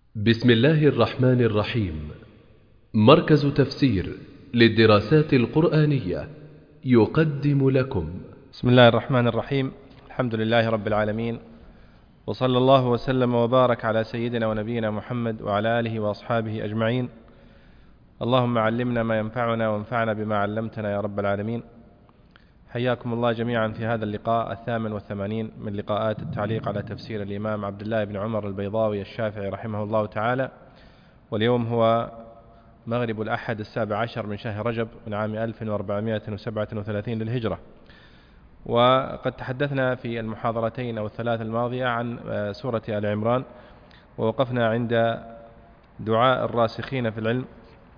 بسم الله الرحمن الرحيم. مركز تفسير للدراسات القرآنية يقدم لكم بسم الله الرحمن الرحيم. الحمد لله رب العالمين، وصلى الله وسلم وبارك على سيدنا ونبينا محمد وعلى آله وأصحابه أجمعين. اللهم علمنا ما ينفعنا وانفعنا بما علمتنا يا رب العالمين. حياكم الله جميعا في هذا اللقاء 88 من لقاءات التعليق على تفسير الإمام عبد الله بن عمر البيضاوي الشافعي رحمه الله تعالى. واليوم هو مغرب الأحد 17 من شهر رجب من عام 1437 للهجرة. وقد تحدثنا في المحاضرتين أو الثلاث الماضية عن سورة آل عمران، ووقفنا عند دعاء الراسخين في العلم،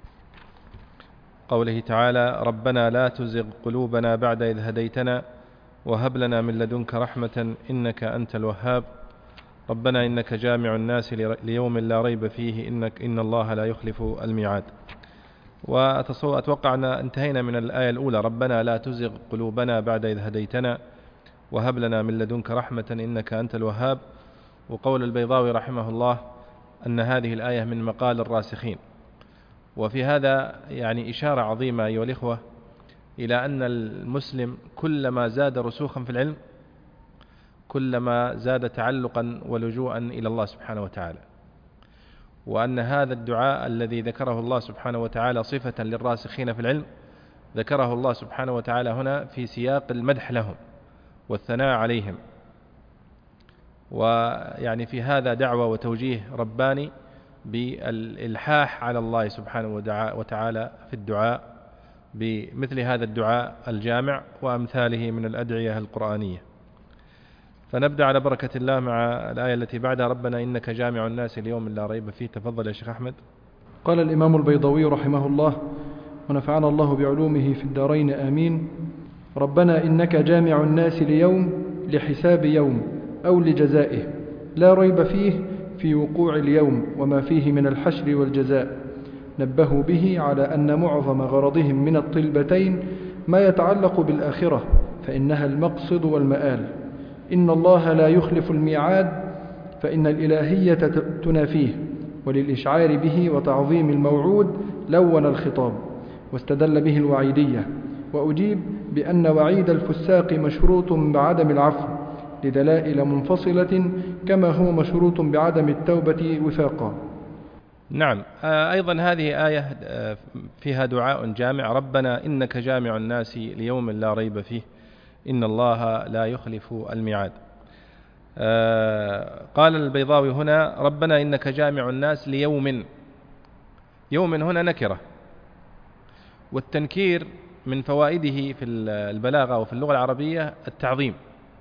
قوله تعالى: ربنا لا تزغ قلوبنا بعد إذ هديتنا وهب لنا من لدنك رحمة إنك أنت الوهاب، ربنا إنك جامع الناس ليوم لا ريب فيه إن الله لا يخلف الميعاد. وأتوقع أن انتهينا من الآية الأولى: ربنا لا تزغ قلوبنا بعد إذ هديتنا وهب لنا من لدنك رحمة إنك أنت الوهاب. وقول البيضاوي رحمه الله أن هذه الآية من مقال الراسخين. وفي هذا يعني إشارة عظيمة أيها الإخوة إلى أن المسلم كلما زاد رسوخا في العلم كلما زاد تعلقا ولجوءا إلى الله سبحانه وتعالى، وأن هذا الدعاء الذي ذكره الله سبحانه وتعالى صفة للراسخين في العلم ذكره الله سبحانه وتعالى هنا في سياق المدح لهم والثناء عليهم، ويعني في هذا دعوة وتوجيه رباني بالإلحاح على الله سبحانه وتعالى في الدعاء بمثل هذا الدعاء الجامع وأمثاله من الأدعية القرآنية. فنبدأ على بركة الله مع الآية التي بعدها: ربنا إنك جامع الناس ليوم لا ريب فيه. تفضل يا شيخ أحمد. قال الإمام البيضاوي رحمه الله ونفعنا الله بعلومه في الدارين آمين: ربنا إنك جامع الناس ليوم لحساب يوم أو لجزائه لا ريب فيه في وقوع اليوم وما فيه من الحشر والجزاء. نبهوا به على أن معظم غرضهم من الطلبتين ما يتعلق بالآخرة، فإنها المقصد والمآل. إن الله لا يخلف الميعاد، فإن الإلهية تنافيه، وللإشعار به وتعظيم الموعود لون الخطاب واستدل به الوعيدية، وأجيب بأن وعيد الفساق مشروط بعدم العفو لدلائل منفصلة كما هو مشروط بعدم التوبة وفاقا. نعم، أيضا هذه آية فيها دعاء جامع: ربنا إنك جامع الناس ليوم لا ريب فيه إن الله لا يخلف الميعاد. قال البيضاوي هنا: ربنا إنك جامع الناس ليوم. يوم هنا نكرة، والتنكير من فوائده في البلاغة وفي اللغة العربية التعظيم.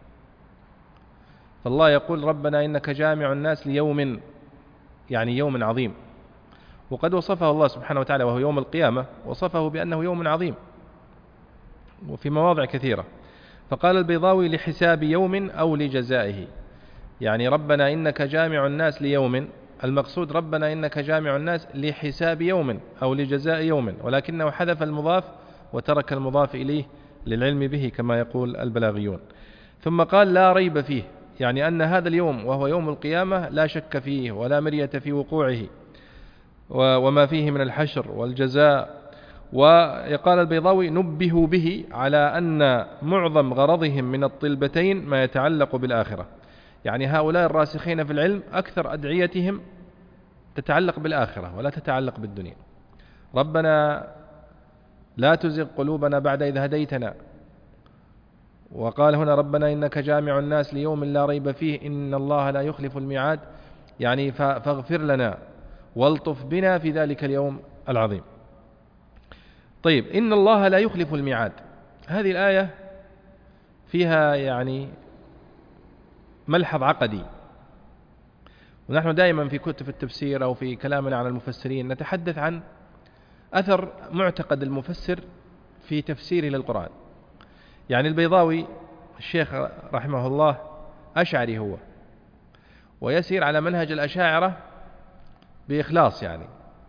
فالله يقول: ربنا إنك جامع الناس ليوم، يعني يوم عظيم. وقد وصفه الله سبحانه وتعالى وهو يوم القيامة، وصفه بأنه يوم عظيم وفي مواضع كثيرة. فقال البيضاوي: لحساب يوم أو لجزائه، يعني ربنا إنك جامع الناس ليوم، المقصود ربنا إنك جامع الناس لحساب يوم أو لجزاء يوم، ولكنه حذف المضاف وترك المضاف إليه للعلم به كما يقول البلاغيون. ثم قال: لا ريب فيه، يعني أن هذا اليوم وهو يوم القيامة لا شك فيه ولا مرية في وقوعه وما فيه من الحشر والجزاء. ويقال البيضاوي: نبهوا به على أن معظم غرضهم من الطلبتين ما يتعلق بالآخرة، يعني هؤلاء الراسخين في العلم أكثر أدعيتهم تتعلق بالآخرة ولا تتعلق بالدنيا. ربنا لا تزغ قلوبنا بعد إذ هديتنا، وقال هنا: ربنا إنك جامع الناس ليوم لا ريب فيه إن الله لا يخلف الميعاد، يعني فاغفر لنا والطف بنا في ذلك اليوم العظيم. طيب، إن الله لا يخلف الميعاد، هذه الآية فيها يعني ملحظ عقدي. ونحن دائما في كتب التفسير أو في كلامنا عن المفسرين نتحدث عن أثر معتقد المفسر في تفسيره للقرآن. يعني البيضاوي الشيخ رحمه الله أشعري هو، ويسير على منهج الأشاعرة بإخلاص يعني،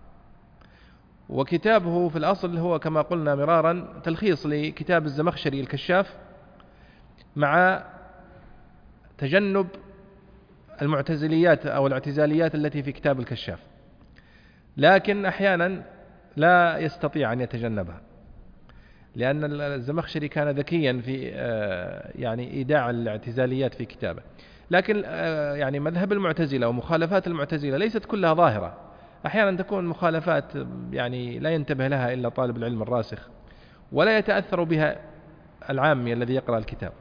وكتابه في الأصل هو كما قلنا مرارا تلخيص لكتاب الزمخشري الكشاف، مع تجنب المعتزليات أو الاعتزاليات التي في كتاب الكشاف، لكن أحيانا لا يستطيع أن يتجنبها، لأن الزمخشري كان ذكيا في يعني إيداع الاعتزاليات في كتابه. لكن يعني مذهب المعتزلة ومخالفات المعتزلة ليست كلها ظاهرة، أحيانا تكون مخالفات يعني لا ينتبه لها إلا طالب العلم الراسخ، ولا يتأثر بها العامي الذي يقرأ الكتاب،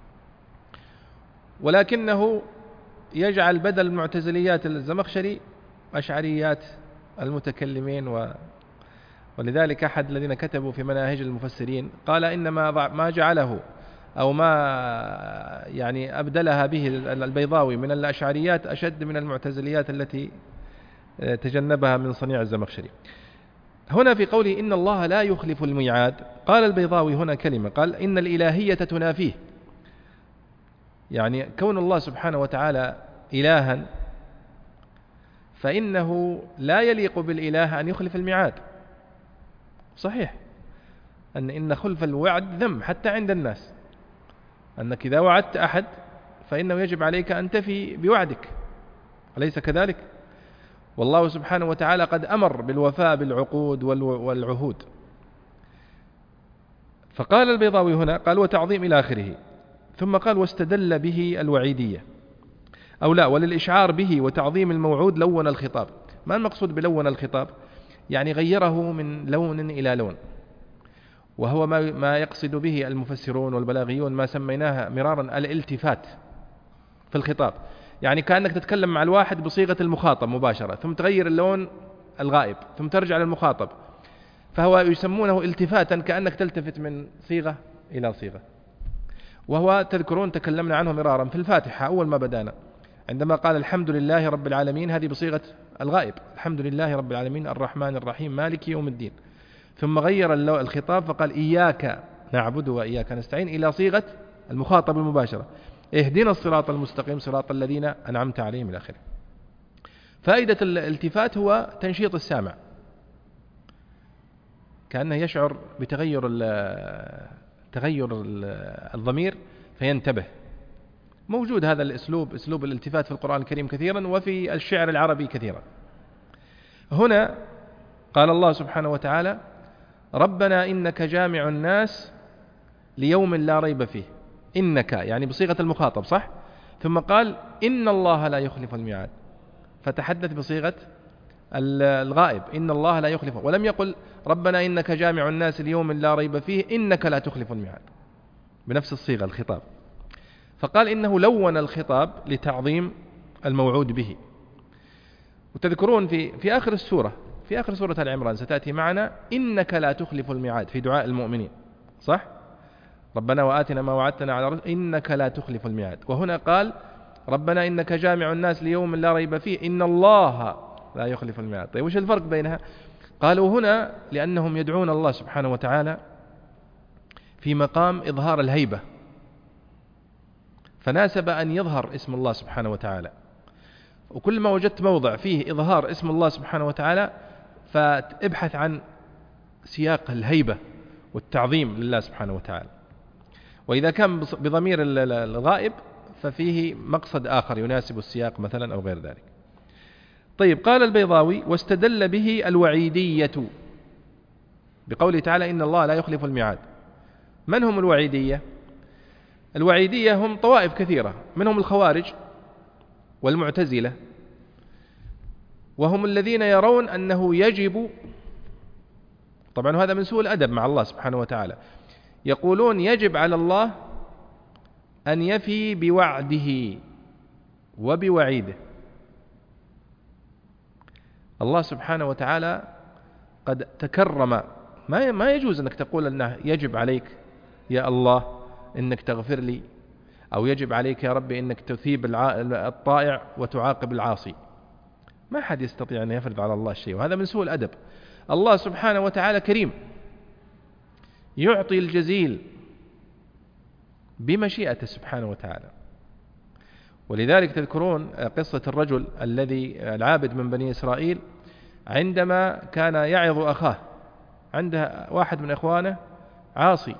ولكنه يجعل بدل المعتزليات الزمخشري أشعريات المتكلمين. ولذلك أحد الذين كتبوا في مناهج المفسرين قال إن ما جعله أو ما يعني أبدلها به البيضاوي من الأشعريات أشد من المعتزليات التي تجنبها من صنيع الزمخشري. هنا في قوله إن الله لا يخلف الميعاد، قال البيضاوي هنا كلمة، قال إن الإلهية تنافيه، يعني كون الله سبحانه وتعالى إلها فإنه لا يليق بالإله أن يخلف الميعاد. صحيح إن خلف الوعد ذم حتى عند الناس، أنك إذا وعدت أحد فإنه يجب عليك أن تفي بوعدك، أليس كذلك؟ والله سبحانه وتعالى قد أمر بالوفاء بالعقود والعهود. فقال البيضاوي هنا قال وتعظيم إلى آخره، ثم قال واستدل به الوعيدية أو لا، وللإشعار به وتعظيم الموعود لون الخطاب. ما المقصود بلون الخطاب؟ يعني غيره من لون إلى لون، وهو ما يقصد به المفسرون والبلاغيون ما سميناها مرارا الالتفات في الخطاب، يعني كأنك تتكلم مع الواحد بصيغة المخاطب مباشرة ثم تغير اللون الغائب ثم ترجع للمخاطب، فهو يسمونه التفاتا، كأنك تلتفت من صيغة إلى صيغة. وهو تذكرون تكلمنا عنه مرارا في الفاتحة أول ما بدأنا عندما قال الحمد لله رب العالمين، هذه بصيغة الغائب، الحمد لله رب العالمين الرحمن الرحيم مالك يوم الدين، ثم غير الخطاب فقال إياك نعبد وإياك نستعين إلى صيغة المخاطب المباشرة، اهدنا الصراط المستقيم صراط الذين أنعمت عليهم إلى آخره. فائدة الالتفات هو تنشيط السامع، كأنه يشعر بتغير الضمير فينتبه. موجود هذا الأسلوب، أسلوب الالتفات في القرآن الكريم كثيرا وفي الشعر العربي كثيرا. هنا قال الله سبحانه وتعالى ربنا إنك جامع الناس ليوم لا ريب فيه، إنك يعني بصيغة المخاطب صح، ثم قال إن الله لا يخلف الميعاد، فتحدث بصيغة الغائب إن الله لا يخلف، ولم يقل ربنا إنك جامع الناس ليوم لا ريب فيه إنك لا تخلف الميعاد بنفس الصيغة الخطاب. فقال إنه لون الخطاب لتعظيم الموعود به. وتذكرون في آخر السورة، في آخر سورة العمران ستأتي معنا إنك لا تخلف الميعاد في دعاء المؤمنين صح؟ ربنا وآتنا ما وعدتنا على رسل إنك لا تخلف الميعاد. وهنا قال ربنا إنك جامع الناس ليوم لا ريب فيه إن الله لا يخلف الميعاد. طيب وش الفرق بينها؟ قالوا هنا لأنهم يدعون الله سبحانه وتعالى في مقام إظهار الهيبة، فناسب أن يظهر اسم الله سبحانه وتعالى، وكل ما وجدت موضع فيه إظهار اسم الله سبحانه وتعالى فابحث عن سياق الهيبة والتعظيم لله سبحانه وتعالى، وإذا كان بضمير الغائب ففيه مقصد آخر يناسب السياق مثلا أو غير ذلك. طيب قال البيضاوي واستدل به الوعيدية بقوله تعالى إن الله لا يخلف الميعاد. من هم الوعيدية؟ الوعيدية هم طوائف كثيرة، منهم الخوارج والمعتزلة، وهم الذين يرون أنه يجب، طبعا هذا من سوء الأدب مع الله سبحانه وتعالى، يقولون يجب على الله أن يفي بوعده وبوعيده. الله سبحانه وتعالى قد تكرم، ما يجوز أنك تقول أنه يجب عليك يا الله إنك تغفر لي، أو يجب عليك يا ربي إنك تثيب الطائع وتعاقب العاصي. ما حد يستطيع أن يفرض على الله شيء، وهذا من سوء الأدب. الله سبحانه وتعالى كريم يعطي الجزيل بمشيئته سبحانه وتعالى. ولذلك تذكرون قصة الرجل العابد من بني إسرائيل عندما كان يعظ أخاه، عنده واحد من إخوانه عاصي،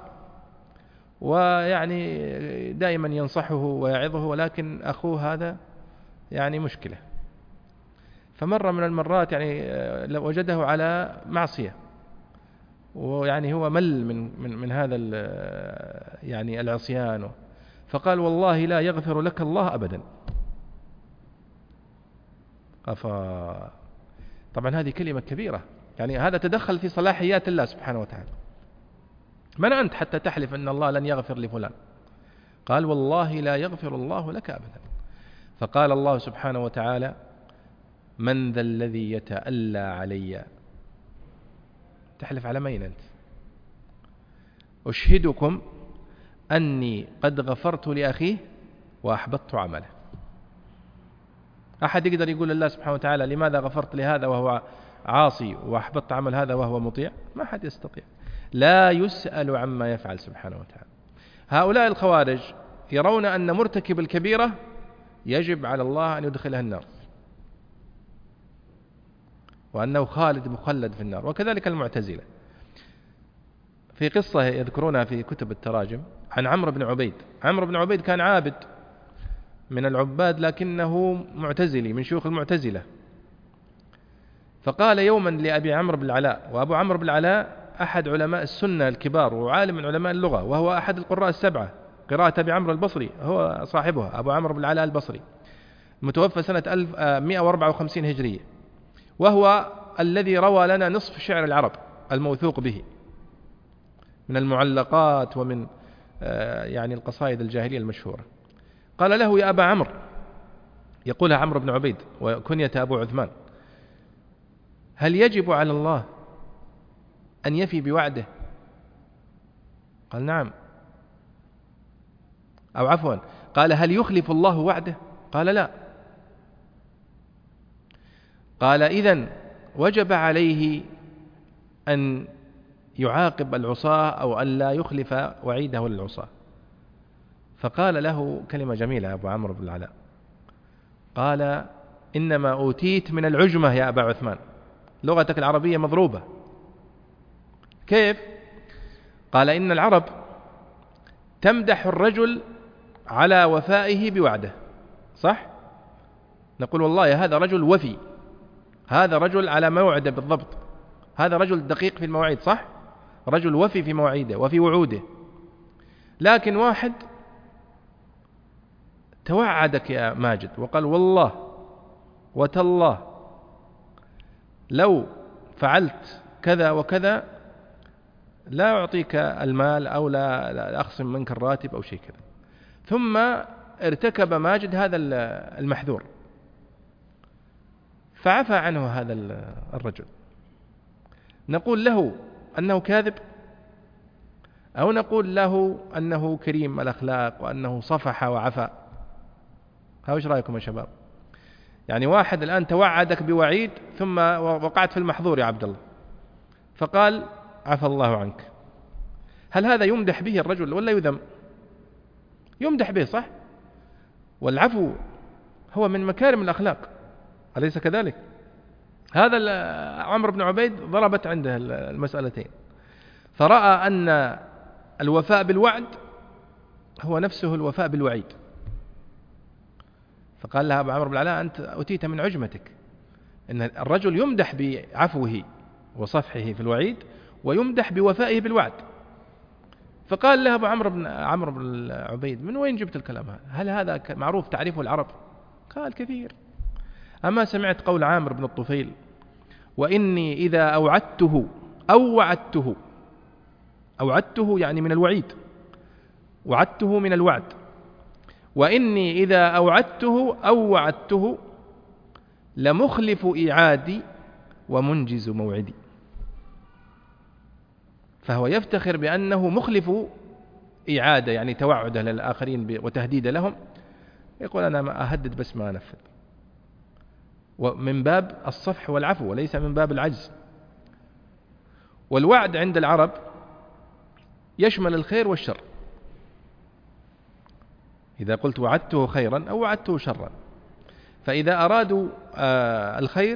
ويعني دائما ينصحه ويعظه، ولكن أخوه هذا يعني مشكلة. فمرة من المرات يعني لو وجده على معصية، ويعني هو مل من هذا يعني العصيان، فقال والله لا يغفر لك الله أبدا. طبعا هذه كلمة كبيرة، يعني هذا تدخل في صلاحيات الله سبحانه وتعالى. من أنت حتى تحلف أن الله لن يغفر لفلان؟ قال والله لا يغفر الله لك أبدا. فقال الله سبحانه وتعالى من ذا الذي يتألى علي؟ تحلف على مين أنت؟ أشهدكم أني قد غفرت لأخيه وأحبطت عمله. أحد يقدر يقول لله سبحانه وتعالى لماذا غفرت لهذا وهو عاصي وأحبطت عمل هذا وهو مطيع؟ ما حد يستطيع. لا يسأل عما يفعل سبحانه وتعالى. هؤلاء الخوارج يرون أن مرتكب الكبيرة يجب على الله أن يدخلها النار، وأنه خالد مخلد في النار. وكذلك المعتزلة. في قصة يذكرونها في كتب التراجم عن عمرو بن عبيد. عمرو بن عبيد كان عابد من العباد لكنه معتزلي من شيوخ المعتزلة. فقال يوما لأبي عمرو بن العلاء، وأبو عمرو بن العلاء أحد علماء السنة الكبار وعالم من علماء اللغة، وهو أحد القراء السبعة، قراءة أبي عمرو البصري هو صاحبها، أبو عمرو بن العلاء البصري، متوفى سنة 1154 هجرية، وهو الذي روى لنا نصف شعر العرب الموثوق به من المعلقات ومن يعني القصائد الجاهلية المشهورة. قال له يا أبا عمرو، يقولها عمرو بن عبيد وكنية أبو عثمان، هل يجب على الله أن يفي بوعده؟ قال نعم. أو عفوا، قال هل يخلف الله وعده؟ قال لا. قال إذن وجب عليه أن يعاقب العصاة أو أن لا يخلف وعيده للعصاة. فقال له كلمة جميلة أبو عمرو بن العلاء، قال إنما أوتيت من العجمة يا أبا عثمان، لغتك العربية مضروبة. كيف؟ قال إن العرب تمدح الرجل على وفائه بوعده، صح؟ نقول والله هذا رجل وفي، هذا رجل على موعده بالضبط، هذا رجل دقيق في المواعيد، صح؟ رجل وفي في مواعيده وفي وعوده. لكن واحد توعدك يا ماجد وقال والله وتالله لو فعلت كذا وكذا لا أعطيك المال أو لا أخصم منك الراتب أو شيء كذا، ثم ارتكب ماجد هذا المحذور فعفى عنه هذا الرجل، نقول له أنه كاذب أو نقول له أنه كريم الأخلاق وأنه صفح وعفى؟ وش رأيكم يا شباب؟ يعني واحد الآن توعدك بوعيد ثم وقعت في المحظور يا عبد الله، فقال عفى الله عنك، هل هذا يمدح به الرجل ولا يذم؟ يمدح به، صح؟ والعفو هو من مكارم الأخلاق، أليس كذلك؟ هذا عمرو بن عبيد ضربت عنده المسألتين، فرأى أن الوفاء بالوعد هو نفسه الوفاء بالوعيد، فقال لها أبو عمرو بن العلاء أنت أتيت من عجمتك، إن الرجل يمدح بعفوه وصفحه في الوعيد ويمدح بوفائه بالوعد. فقال له أبو عمرو بن عبيد من وين جبت الكلام هذا؟ هل هذا معروف تعريفه العرب؟ قال كثير. أما سمعت قول عامر بن الطفيل وإني إذا أوعدته أوعدته يعني من الوعيد، وعدته من الوعد، وإني إذا أوعدته أو وعدته لمخلف إيعادي ومنجز موعدي. فهو يفتخر بأنه مخلف إيعاده، يعني توعده للآخرين وتهديد لهم، يقول أنا ما أهدد بس ما أنفذ، ومن باب الصفح والعفو وليس من باب العجز. والوعد عند العرب يشمل الخير والشر، إذا قلت وعدته خيرا أو وعدته شرا، فإذا أرادوا الخير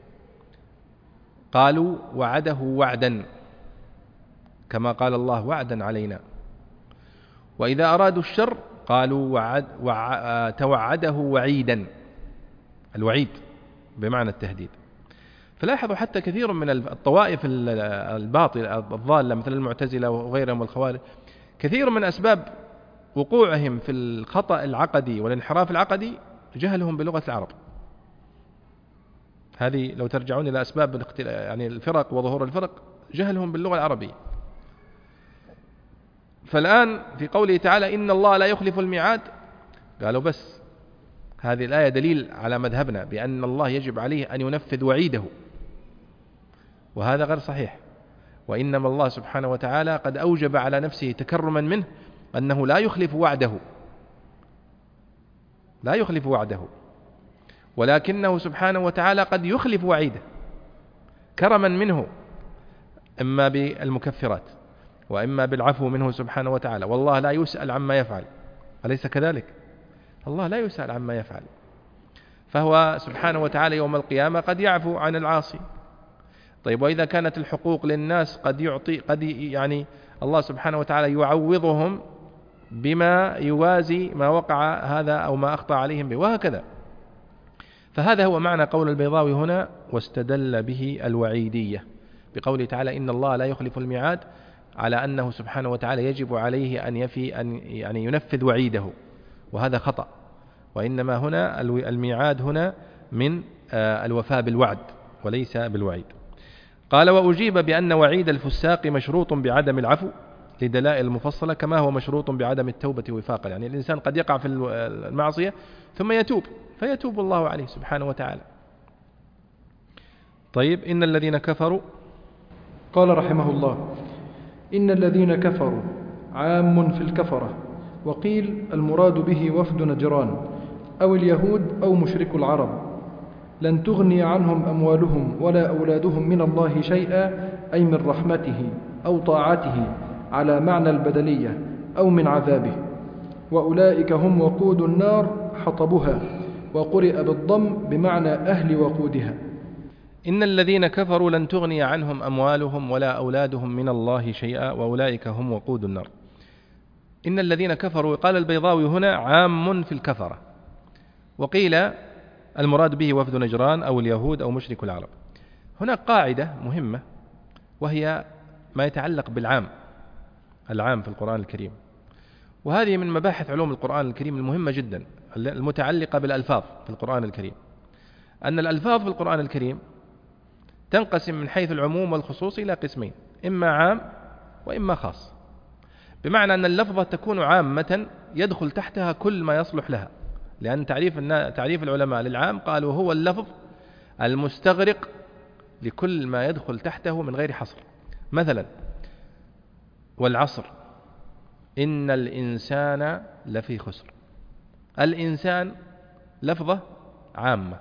قالوا وعده وعدا كما قال الله وعدا علينا، وإذا أرادوا الشر قالوا توعده وعيدا الوعيد بمعنى التهديد. فلاحظوا حتى كثير من الطوائف الباطلة الضالة مثل المعتزلة وغيرهم والخوارج، كثير من أسباب وقوعهم في الخطأ العقدي والانحراف العقدي جهلهم بلغة العرب. هذه لو ترجعون إلى أسباب يعني الفرق وظهور الفرق، جهلهم باللغة العربية. فالآن في قوله تعالى إن الله لا يخلف الميعاد، قالوا بس هذه الآية دليل على مذهبنا بأن الله يجب عليه أن ينفذ وعيده، وهذا غير صحيح. وإنما الله سبحانه وتعالى قد أوجب على نفسه تكرما منه أنه لا يخلف وعده، لا يخلف وعده، ولكنه سبحانه وتعالى قد يخلف وعيده كرما منه، إما بالمكفرات وإما بالعفو منه سبحانه وتعالى. والله لا يسأل عما يفعل، أليس كذلك؟ الله لا يسأل عما يفعل، فهو سبحانه وتعالى يوم القيامة قد يعفو عن العاصي. طيب وإذا كانت الحقوق للناس قد يعطي، قد يعني الله سبحانه وتعالى يعوضهم بما يوازي ما وقع هذا أو ما أخطأ عليهم به، وهكذا. فهذا هو معنى قول البيضاوي هنا واستدل به الوعيدية بقوله تعالى إن الله لا يخلف الميعاد، على أنه سبحانه وتعالى يجب عليه أن يعني ينفذ وعيده، وهذا خطأ. وإنما هنا الميعاد هنا من الوفاء بالوعد وليس بالوعيد. قال وأجيب بأن وعيد الفساق مشروط بعدم العفو لدلائل مفصلة، كما هو مشروط بعدم التوبة وفاقا. يعني الإنسان قد يقع في المعصية ثم يتوب فيتوب الله عليه سبحانه وتعالى. طيب إن الذين كفروا، قال رحمه الله إن الذين كفروا عام في الكفرة، وقيل المراد به وفد نجران أو اليهود أو مشرك العرب، لن تغني عنهم أموالهم ولا أولادهم من الله شيئا، أي من رحمته أو طاعته على معنى البدلية أو من عذابه، وأولئك هم وقود النار حطبها، وقرئ بالضم بمعنى أهل وقودها. إن الذين كفروا لن تغني عنهم أموالهم ولا أولادهم من الله شيئا، وأولئك هم وقود النار. إن الذين كفروا، قال البيضاوي هنا عام في الكفرة، وقيل المراد به وفد نجران أو اليهود أو مشرك العرب. هنا قاعدة مهمة، وهي ما يتعلق بالعام، العام في القرآن الكريم، وهذه من مباحث علوم القرآن الكريم المهمة جدا المتعلقة بالألفاظ في القرآن الكريم. أن الألفاظ في القرآن الكريم تنقسم من حيث العموم والخصوص إلى قسمين، إما عام وإما خاص، بمعنى أن اللفظة تكون عامة يدخل تحتها كل ما يصلح لها، لأن تعريف العلماء للعام قالوا هو اللفظ المستغرق لكل ما يدخل تحته من غير حصر. مثلا والعصر إن الإنسان لفي خسر، الإنسان لفظة عامة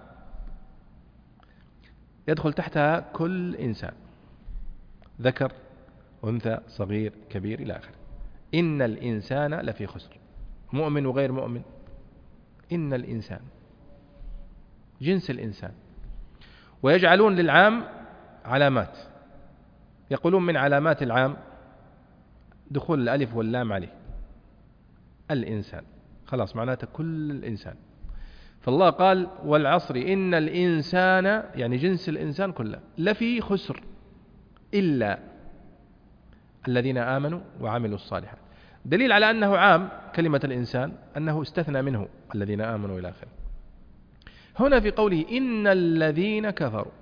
يدخل تحتها كل إنسان، ذكر أنثى صغير كبير إلى آخره. إن الإنسان لفي خسر، مؤمن وغير مؤمن، إن الإنسان جنس الإنسان. ويجعلون للعام علامات، يقولون من علامات العام دخول الألف واللام عليه، الإنسان خلاص معناته كل الإنسان. فالله قال والعصر إن الإنسان، يعني جنس الإنسان كله، لفي خسر إلا الذين آمنوا وعملوا الصالحات. دليل على أنه عام كلمة الإنسان أنه استثنى منه الذين آمنوا إلى آخره. هنا في قوله إن الذين كفروا،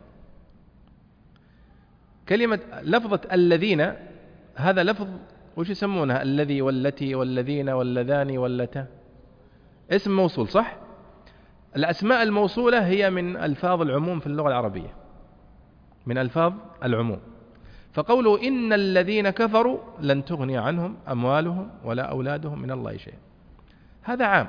كلمة لفظة الذين هذا لفظ وش يسمونها؟ الذي والتي والذين واللذان واللتا، اسم موصول صح؟ الأسماء الموصولة هي من ألفاظ العموم في اللغة العربية، من ألفاظ العموم. فقوله إن الذين كفروا لن تغني عنهم أموالهم ولا أولادهم من الله شيئا، هذا عام،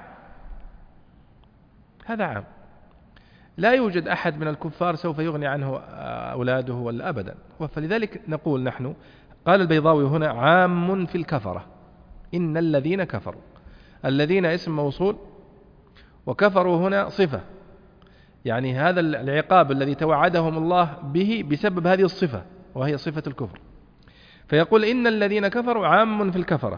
هذا عام، لا يوجد أحد من الكفار سوف يغني عنه أولاده ولا أبدا. فلذلك نقول نحن، قال البيضاوي هنا عام في الكفرة، إن الذين كفروا، الذين اسم موصول، وكفروا هنا صفة، يعني هذا العقاب الذي توعدهم الله به بسبب هذه الصفة وهي صفة الكفر. فيقول إن الذين كفروا عام في الكفرة.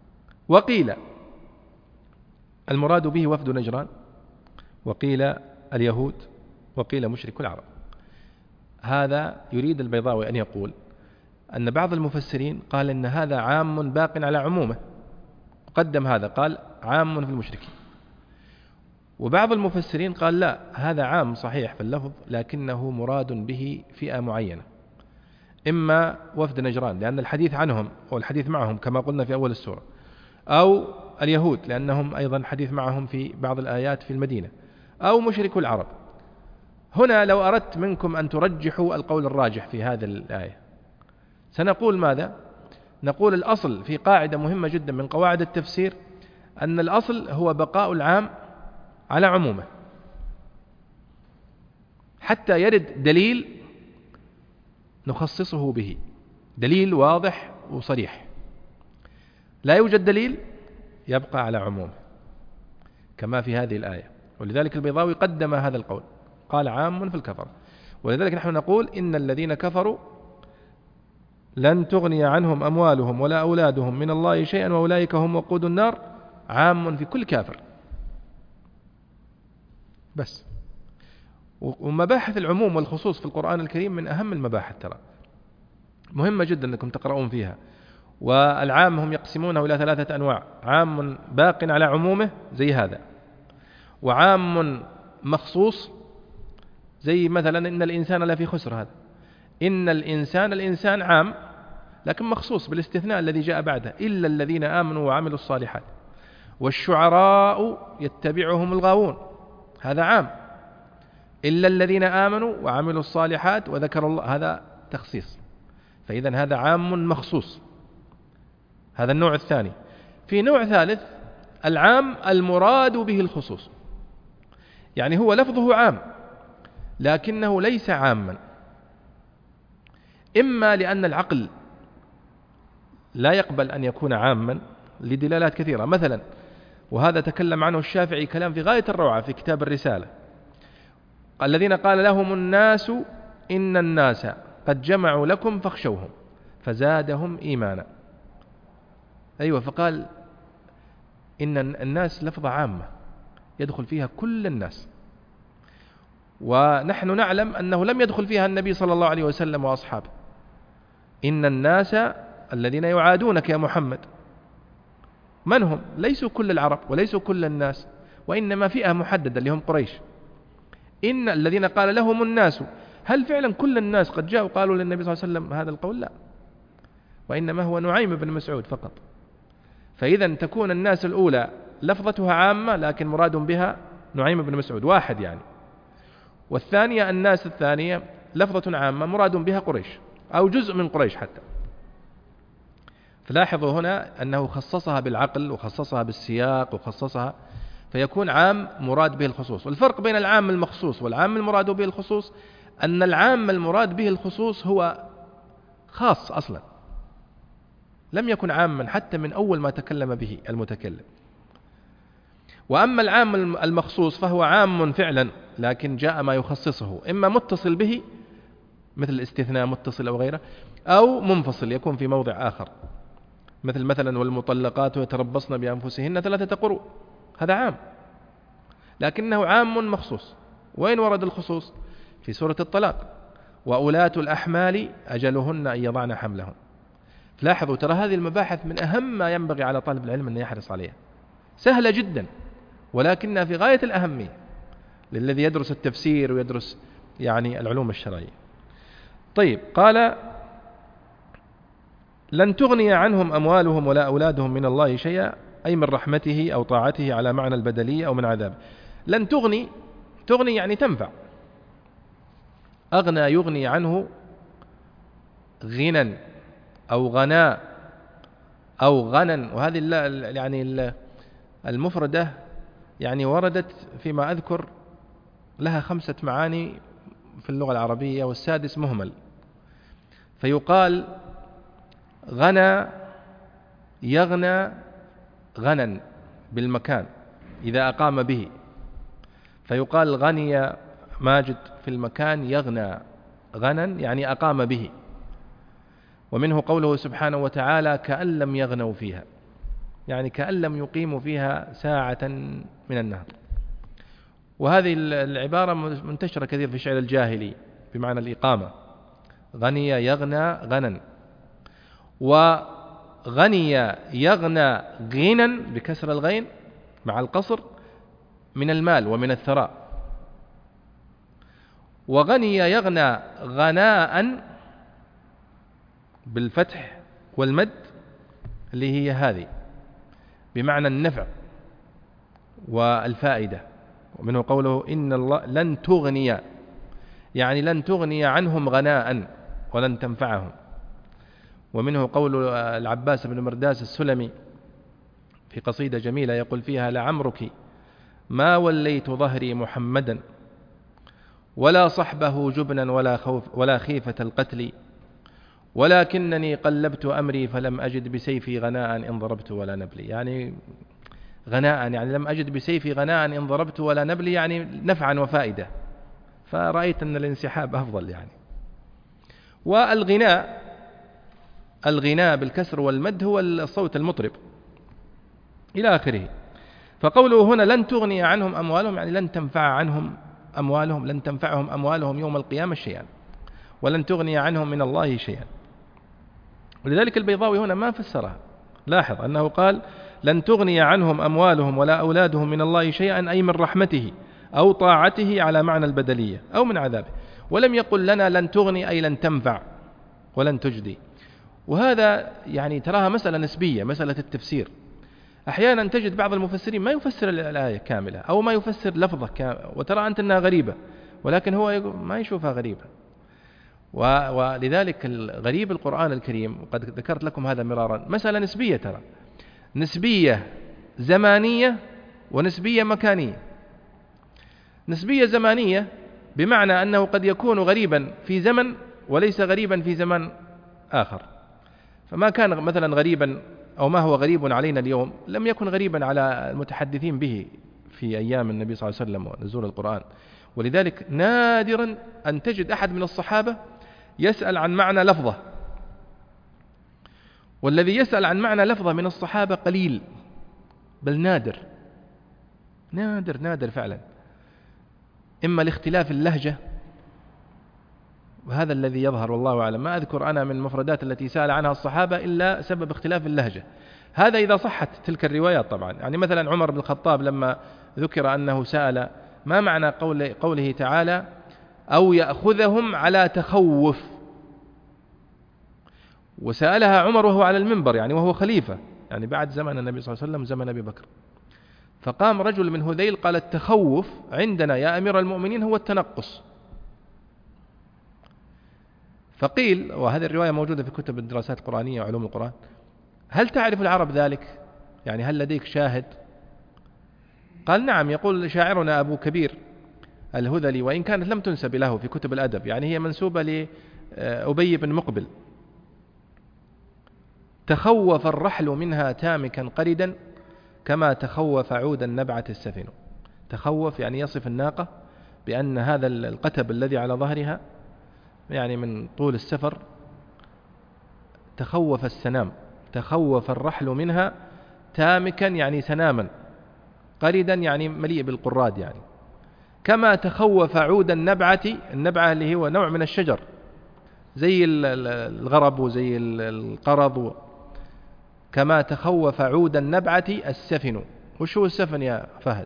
وقيل المراد به وفد نجران، وقيل اليهود وقيل مشرك العرب. هذا يريد البيضاوي أن يقول أن بعض المفسرين قال إن هذا عام باق على عمومه، قدم هذا قال عام في المشركين، وبعض المفسرين قال لا، هذا عام صحيح في اللفظ لكنه مراد به فئة معينة، إما وفد نجران لأن الحديث عنهم أو الحديث معهم كما قلنا في أول السورة، أو اليهود لأنهم أيضا حديث معهم في بعض الآيات في المدينة، أو مشرك العرب. هنا لو أردت منكم أن ترجحوا القول الراجح في هذه الآية سنقول ماذا؟ نقول الأصل في قاعدة مهمة جدا من قواعد التفسير أن الأصل هو بقاء العام على عمومه حتى يرد دليل نخصصه به، دليل واضح وصريح. لا يوجد دليل يبقى على عمومه كما في هذه الآية، ولذلك البيضاوي قدم هذا القول قال عام في الكفر. ولذلك نحن نقول إن الذين كفروا لن تغني عنهم أموالهم ولا أولادهم من الله شيئا وأولئك هم وقود النار، عام في كل كافر. بس. ومباحث العموم والخصوص في القرآن الكريم من أهم المباحث، ترى مهمة جدا أنكم تقرؤون فيها. والعام هم يقسمونه إلى 3 أنواع: عام باق على عمومه زي هذا، وعام مخصوص زي مثلا إن الإنسان لفي خسر، هذا إن الإنسان عام لكن مخصوص بالاستثناء الذي جاء بعده، إلا الذين آمنوا وعملوا الصالحات والشعراء يتبعهم الغاوون، هذا عام. إلا الذين آمنوا وعملوا الصالحات وذكروا الله، هذا تخصيص. فإذا هذا عام مخصوص، هذا النوع الثاني. في نوع ثالث العام المراد به الخصوص، يعني هو لفظه عام لكنه ليس عاما، إما لأن العقل لا يقبل أن يكون عاما لدلالات كثيرة، مثلا وهذا تكلم عنه الشافعي كلام في غاية الروعة في كتاب الرسالة: الذين قال لهم الناس إن الناس قد جمعوا لكم فاخشوهم فزادهم إيمانا. أيوة، فقال إن الناس لفظة عامة يدخل فيها كل الناس، ونحن نعلم أنه لم يدخل فيها النبي صلى الله عليه وسلم وأصحابه. إن الناس الذين يعادونك يا محمد من هم؟ ليسوا كل العرب وليسوا كل الناس، وإنما فئة محددة اللي هم قريش. إن الذين قال لهم الناس، هل فعلا كل الناس قد جاءوا قالوا للنبي صلى الله عليه وسلم هذا القول؟ لا، وإنما هو نعيم بن مسعود فقط. فإذا تكون الناس الأولى لفظتها عامة لكن مراد بها نعيم بن مسعود واحد يعني، والثانية الناس الثانية لفظة عامة مراد بها قريش أو جزء من قريش حتى. فلاحظوا هنا أنه خصصها بالعقل وخصصها بالسياق وخصصها، فيكون عام مراد به الخصوص. والفرق بين العام المخصوص والعام المراد به الخصوص أن العام المراد به الخصوص هو خاص أصلا، لم يكن عاما حتى من أول ما تكلم به المتكلم. وأما العام المخصوص فهو عام فعلا لكن جاء ما يخصصه، إما متصل به مثل الاستثناء متصل أو غيره، أو منفصل يكون في موضع آخر، مثلا والمطلقات يتربصن بأنفسهن 3 قروء، هذا عام لكنه عام مخصوص. وين ورد الخصوص؟ في سورة الطلاق: وأولاة الأحمال أجلهن أن يضعن حملهن. لاحظوا ترى هذه المباحث من أهم ما ينبغي على طالب العلم أن يحرص عليها، سهلة جدا ولكنها في غاية الأهمية للذي يدرس التفسير ويدرس يعني العلوم الشرعية. طيب، قال لن تغني عنهم أموالهم ولا أولادهم من الله شيئا، أي من رحمته أو طاعته على معنى البدلية أو من عذابه. لن تغني يعني تنفع. أغنى يغني عنه غنى أو غناء أو غنى، وهذه يعني المفردة يعني وردت فيما أذكر لها 5 معاني في اللغة العربية والسادس مهمل. فيقال غنى يغنى غنى بالمكان إذا أقام به، فيقال غني ماجد في المكان يغنى غنى يعني أقام به. ومنه قوله سبحانه وتعالى كأن لم يغنوا فيها، يعني كأن لم يقيموا فيها ساعة من النهر. وهذه العبارة منتشرة كثير في الشعر الجاهلي بمعنى الإقامة. غني يغنى غنا، وغني يغنى غنا بكسر الغين مع القصر من المال ومن الثراء، وغني يغنى غناء بالفتح والمد اللي هي هذه بمعنى النفع والفائدة. ومنه قوله إن الله لن تغني، يعني لن تغني عنهم غناء ولن تنفعهم. ومنه قول العباس بن مرداس السلمي في قصيدة جميلة يقول فيها: لعمرك ما وليت ظهري محمدا ولا صحبه جبنا ولا خيفة القتل، ولكنني قلبت أمري فلم أجد بسيفي غناء إن ضربت ولا نبلي. يعني غناء يعني لم أجد بسيفي غناء إن ضربت ولا نبلي، يعني نفعا وفائدة، فرأيت أن الانسحاب أفضل يعني. الغناء بالكسر والمد هو الصوت المطرب إلى آخره. فقوله هنا لن تغني عنهم أموالهم، يعني لن تنفع عنهم أموالهم، لن تنفعهم أموالهم يوم القيامة شيئا، ولن تغني عنهم من الله شيئا. ولذلك البيضاوي هنا ما فسرها. لاحظ أنه قال لن تغني عنهم أموالهم ولا أولادهم من الله شيئا، أي من رحمته أو طاعته على معنى البدلية أو من عذابه، ولم يقل لنا لن تغني أي لن تنفع ولن تجدي. وهذا يعني تراها مسألة نسبية، مسألة التفسير. أحيانا تجد بعض المفسرين ما يفسر الآية كاملة أو ما يفسر لفظة كاملة، وترى أنت أنها غريبة، ولكن هو ما يشوفها غريبة. ولذلك غريب القرآن الكريم، وقد ذكرت لكم هذا مرارا، مسألة نسبية، ترى نسبية زمانية ونسبية مكانية. نسبية زمانية بمعنى أنه قد يكون غريبا في زمن وليس غريبا في زمن آخر. فما كان مثلا غريبا أو ما هو غريب علينا اليوم لم يكن غريبا على المتحدثين به في أيام النبي صلى الله عليه وسلم ونزول القرآن. ولذلك نادرا أن تجد أحد من الصحابة يسأل عن معنى لفظة، والذي يسأل عن معنى لفظة من الصحابة قليل، بل نادر نادر نادر فعلا، إما لاختلاف اللهجة، وهذا الذي يظهر والله أعلم. ما أذكر أنا من المفردات التي سأل عنها الصحابة إلا سبب اختلاف اللهجة، هذا إذا صحت تلك الروايات طبعا. يعني مثلا عمر بن الخطاب لما ذكر أنه سأل ما معنى قوله تعالى أو يأخذهم على تخوف، وسألها عمر وهو على المنبر، يعني وهو خليفة، يعني بعد زمن النبي صلى الله عليه وسلم زمن أبي بكر. فقام رجل من هذيل قال التخوف عندنا يا أمير المؤمنين هو التنقص. فقيل، وهذه الرواية موجودة في كتب الدراسات القرآنية وعلوم القرآن، هل تعرف العرب ذلك؟ يعني هل لديك شاهد؟ قال نعم، يقول شاعرنا أبو كبير الهذلي، وإن كانت لم تنسب له في كتب الأدب، يعني هي منسوبة لأبي بن مقبل: تخوف الرحل منها تامكا قردا كما تخوف عود النبعة السفن. تخوف يعني يصف الناقة بأن هذا القتب الذي على ظهرها يعني من طول السفر، تخوف السنام، تخوف الرحل منها تامكا يعني سناما، قردا يعني مليء بالقراد، يعني كما تخوف عود النبعة، النبعة اللي هو نوع من الشجر زي الغرب وزي القرض، كما تخوف عود النبعة السفن. وش هو السفن يا فهد؟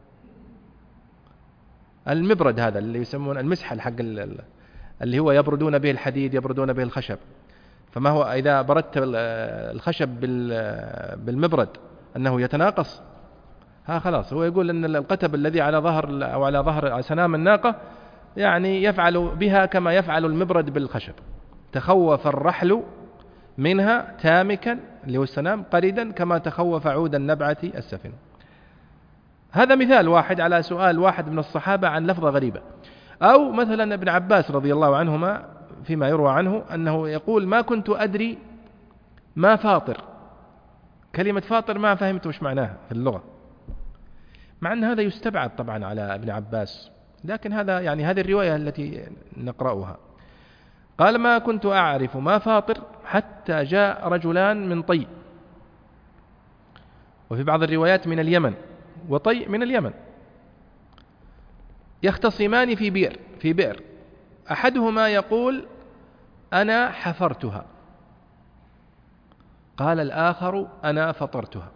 المبرد هذا اللي يسمون المسحل حق اللي هو يبردون به الحديد، يبردون به الخشب. فما هو إذا بردت الخشب بالمبرد أنه يتناقص؟ خلاص، هو يقول أن القتب الذي على ظهر أو على ظهر سنام الناقة يعني يفعل بها كما يفعل المبرد بالخشب. تخوف الرحل منها تامكا اللي هو السنام قردا كما تخوف عود النبعة السفن. هذا مثال واحد على سؤال واحد من الصحابة عن لفظة غريبة. أو مثلا ابن عباس رضي الله عنهما فيما يروى عنه أنه يقول ما كنت أدري ما فاطر. كلمة فاطر ما فهمت وش معناها في اللغة، مع أن هذا يستبعد طبعا على ابن عباس، لكن هذا يعني هذه الرواية التي نقرأها. قال ما كنت أعرف ما فاطر حتى جاء رجلان من طي، وفي بعض الروايات من اليمن، وطي من اليمن، يختصمان في بئر أحدهما يقول أنا حفرتها، قال الآخر أنا فطرتها.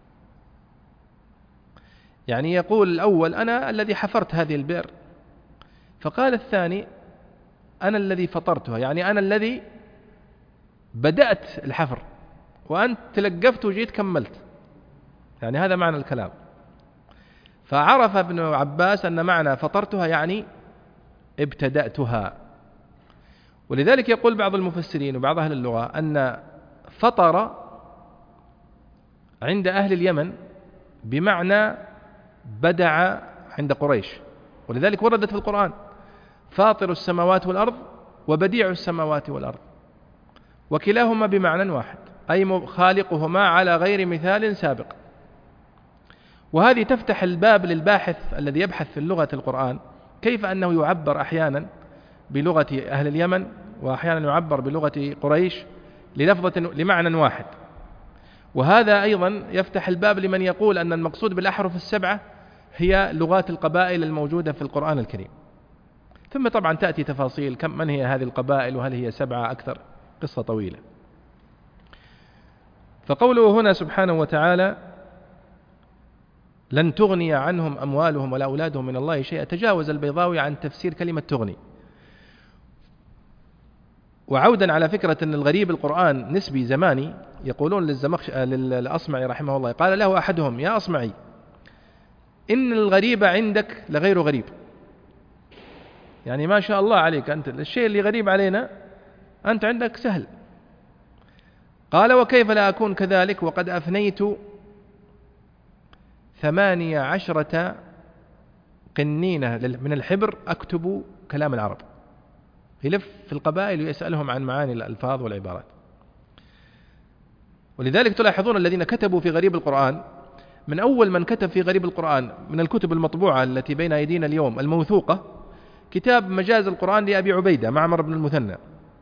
يعني يقول الأول أنا الذي حفرت هذه البئر، فقال الثاني أنا الذي فطرتها، يعني أنا الذي بدأت الحفر وأنت تلقفت وجيت كملت. يعني هذا معنى الكلام. فعرف ابن عباس أن معنى فطرتها يعني ابتدأتها. ولذلك يقول بعض المفسرين وبعض أهل اللغة أن فطر عند أهل اليمن بمعنى بدع عند قريش، ولذلك وردت في القرآن فاطر السماوات والأرض وبديع السماوات والأرض، وكلاهما بمعنى واحد، أي خالقهما على غير مثال سابق. وهذه تفتح الباب للباحث الذي يبحث في لغة القرآن كيف أنه يعبر أحيانا بلغة أهل اليمن وأحيانا يعبر بلغة قريش لمعنى واحد. وهذا أيضا يفتح الباب لمن يقول أن المقصود بالأحرف السبعة هي لغات القبائل الموجودة في القرآن الكريم. ثم طبعا تأتي تفاصيل من هي هذه القبائل وهل هي 7 أكثر، قصة طويلة. فقوله هنا سبحانه وتعالى لن تغني عنهم أموالهم ولا أولادهم من الله شيئا، تجاوز البيضاوي عن تفسير كلمة تغني. وعودا على فكرة أن الغريب القرآن نسبي زماني، يقولون للأصمعي رحمه الله، قال له أحدهم يا أصمعي إن الغريب عندك لغير غريب، يعني ما شاء الله عليك أنت الشيء اللي غريب علينا أنت عندك سهل. قال وكيف لا أكون كذلك وقد أفنيت 18 قنينة من الحبر أكتب كلام العرب. يلف في القبائل ويسألهم عن معاني الألفاظ والعبارات. ولذلك تلاحظون الذين كتبوا في غريب القرآن، من أول من كتب في غريب القرآن من الكتب المطبوعة التي بين أيدينا اليوم الموثوقة كتاب مجاز القرآن لأبي عبيدة معمر بن المثنى،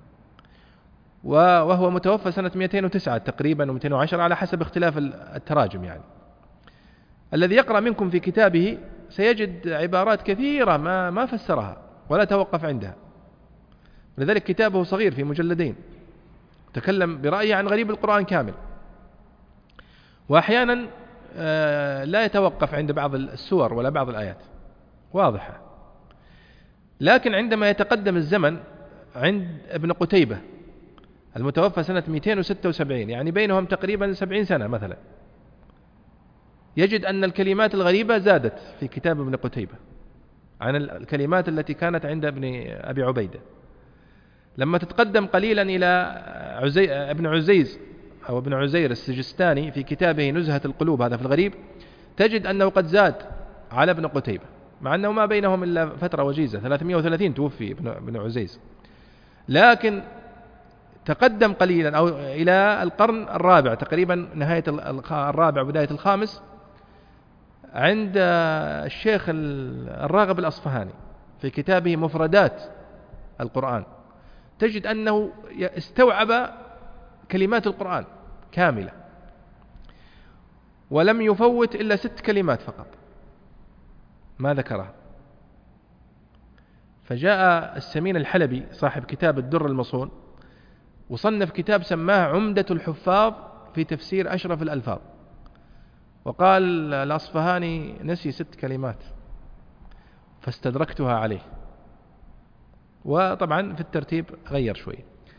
وهو متوفى سنة 209 تقريبا و210 على حسب اختلاف التراجم. يعني الذي يقرأ منكم في كتابه سيجد عبارات كثيرة ما فسرها ولا توقف عندها. لذلك كتابه صغير في مجلدين، تكلم برأيه عن غريب القرآن كامل. وأحيانا لا يتوقف عند بعض السور ولا بعض الآيات واضحة. لكن عندما يتقدم الزمن عند ابن قتيبة المتوفى سنة 276، يعني بينهم تقريبا 70 سنة مثلا، يجد أن الكلمات الغريبة زادت في كتاب ابن قتيبة عن الكلمات التي كانت عند أبي عبيدة. لما تتقدم قليلا إلى ابن عزيز أو ابن عزير السجستاني في كتابه نزهة القلوب هذا في الغريب، تجد أنه قد زاد على ابن قتيبة، مع أنه ما بينهم إلا فترة وجيزة 330 توفي ابن عزيز. لكن تقدم قليلا أو إلى القرن الرابع تقريبا، نهاية الرابع بداية الخامس، عند الشيخ الراغب الأصفهاني في كتابه مفردات القرآن، تجد أنه استوعب كلمات القرآن كاملة ولم يفوت إلا 6 كلمات فقط ما ذكرها. فجاء السمين الحلبي صاحب كتاب الدر المصون وصنف كتاب سماه عمدة الحفاظ في تفسير أشرف الألفاظ، وقال الأصفهاني نسي 6 كلمات فاستدركتها عليه. وطبعا في الترتيب غير شوي.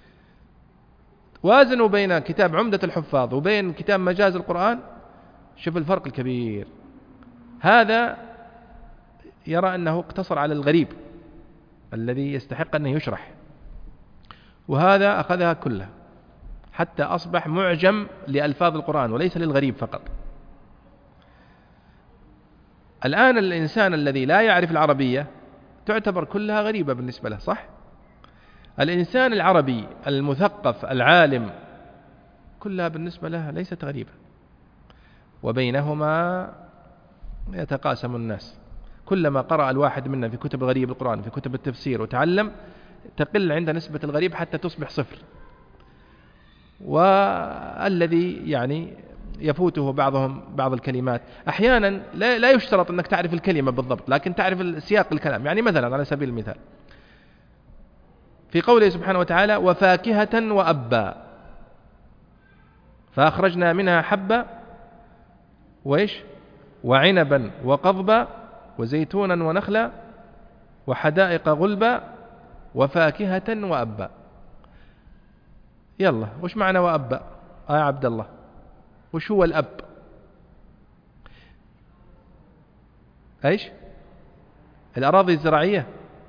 وازنوا بين كتاب عمدة الحفاظ وبين كتاب مجاز القرآن، شوف الفرق الكبير. هذا يرى أنه اقتصر على الغريب الذي يستحق أنه يشرح، وهذا أخذها كلها حتى أصبح معجم لألفاظ القرآن وليس للغريب فقط. الآن الإنسان الذي لا يعرف العربية تعتبر كلها غريبة بالنسبة له، صح؟ الإنسان العربي المثقف العالم كلها بالنسبة له ليست غريبة، وبينهما يتقاسم الناس. كلما قرأ الواحد منا في كتب غريب القرآن في كتب التفسير وتعلم، تقل عند نسبة الغريب حتى تصبح 0. والذي يعني يفوته بعض الكلمات. أحيانا لا يشترط أنك تعرف الكلمة بالضبط، لكن تعرف سياق الكلام. يعني مثلا على سبيل المثال في قوله سبحانه وتعالى وفاكهة وأبا، فأخرجنا منها حبا وإيش وعنبا وقضبا وزيتونا ونخلا وحدائق غلبا وفاكهة وأبا. يلا وش معنى وأبا يا عبد الله؟ وش هو الأب؟ إيش؟ الأراضي الزراعية.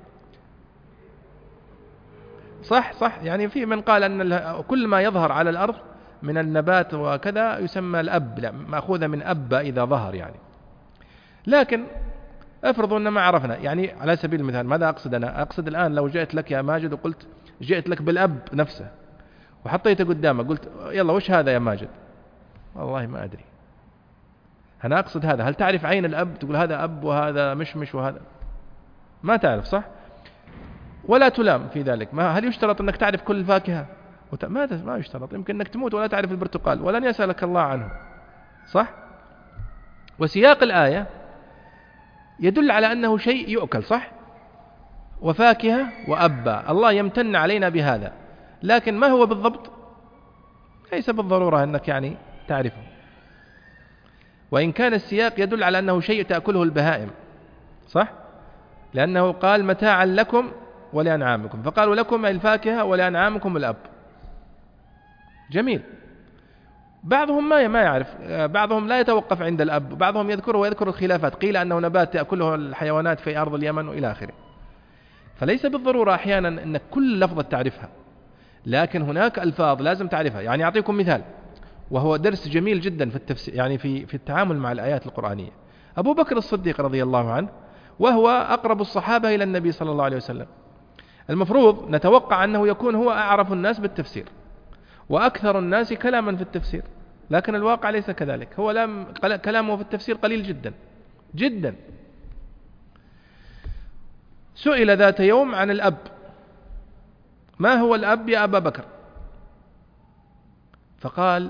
صح يعني في من قال أن كل ما يظهر على الأرض من النبات وكذا يسمى الأب، لا مأخوذة من أب إذا ظهر يعني. لكن افرضوا أن ما عرفنا، يعني على سبيل المثال ماذا أقصد أنا؟ أقصد الآن لو جئت لك يا ماجد وقلت جئت لك بالأب نفسه وحطيته قدامك قلت يلا وش هذا يا ماجد؟ والله ما أدري. أنا أقصد هذا. هل تعرف عين الأب؟ تقول هذا أب وهذا مشمش وهذا ما تعرف، صح؟ ولا تلام في ذلك. هل يشترط أنك تعرف كل الفاكهة؟ ما يشترط. يمكن أنك تموت ولا تعرف البرتقال ولن يسألك الله عنه، صح؟ وسياق الآية يدل على أنه شيء يؤكل، صح؟ وفاكهة وأبا، الله يمتن علينا بهذا، لكن ما هو بالضبط ليس بالضرورة أنك يعني تعرفه، وإن كان السياق يدل على أنه شيء تأكله البهائم، صح؟ لأنه قال متاعا لكم ولأنعامكم، فقالوا لكم الفاكهة ولأنعامكم الأب. جميل. بعضهم ما يعرف، بعضهم لا يتوقف عند الأب، بعضهم يذكر الخلافات، قيل أنه نبات تأكله الحيوانات في أرض اليمن وإلى آخره. فليس بالضرورة أحيانا أن كل لفظة تعرفها، لكن هناك ألفاظ لازم تعرفها. يعني أعطيكم مثال وهو درس جميل جدا في التفسير، يعني في التعامل مع الآيات القرآنية. أبو بكر الصديق رضي الله عنه وهو أقرب الصحابة إلى النبي صلى الله عليه وسلم، المفروض نتوقع أنه يكون هو أعرف الناس بالتفسير وأكثر الناس كلاما في التفسير، لكن الواقع ليس كذلك. هو كلامه في التفسير قليل جدا جدا. سئل ذات يوم عن الأب، ما هو الأب يا أبا بكر؟ فقال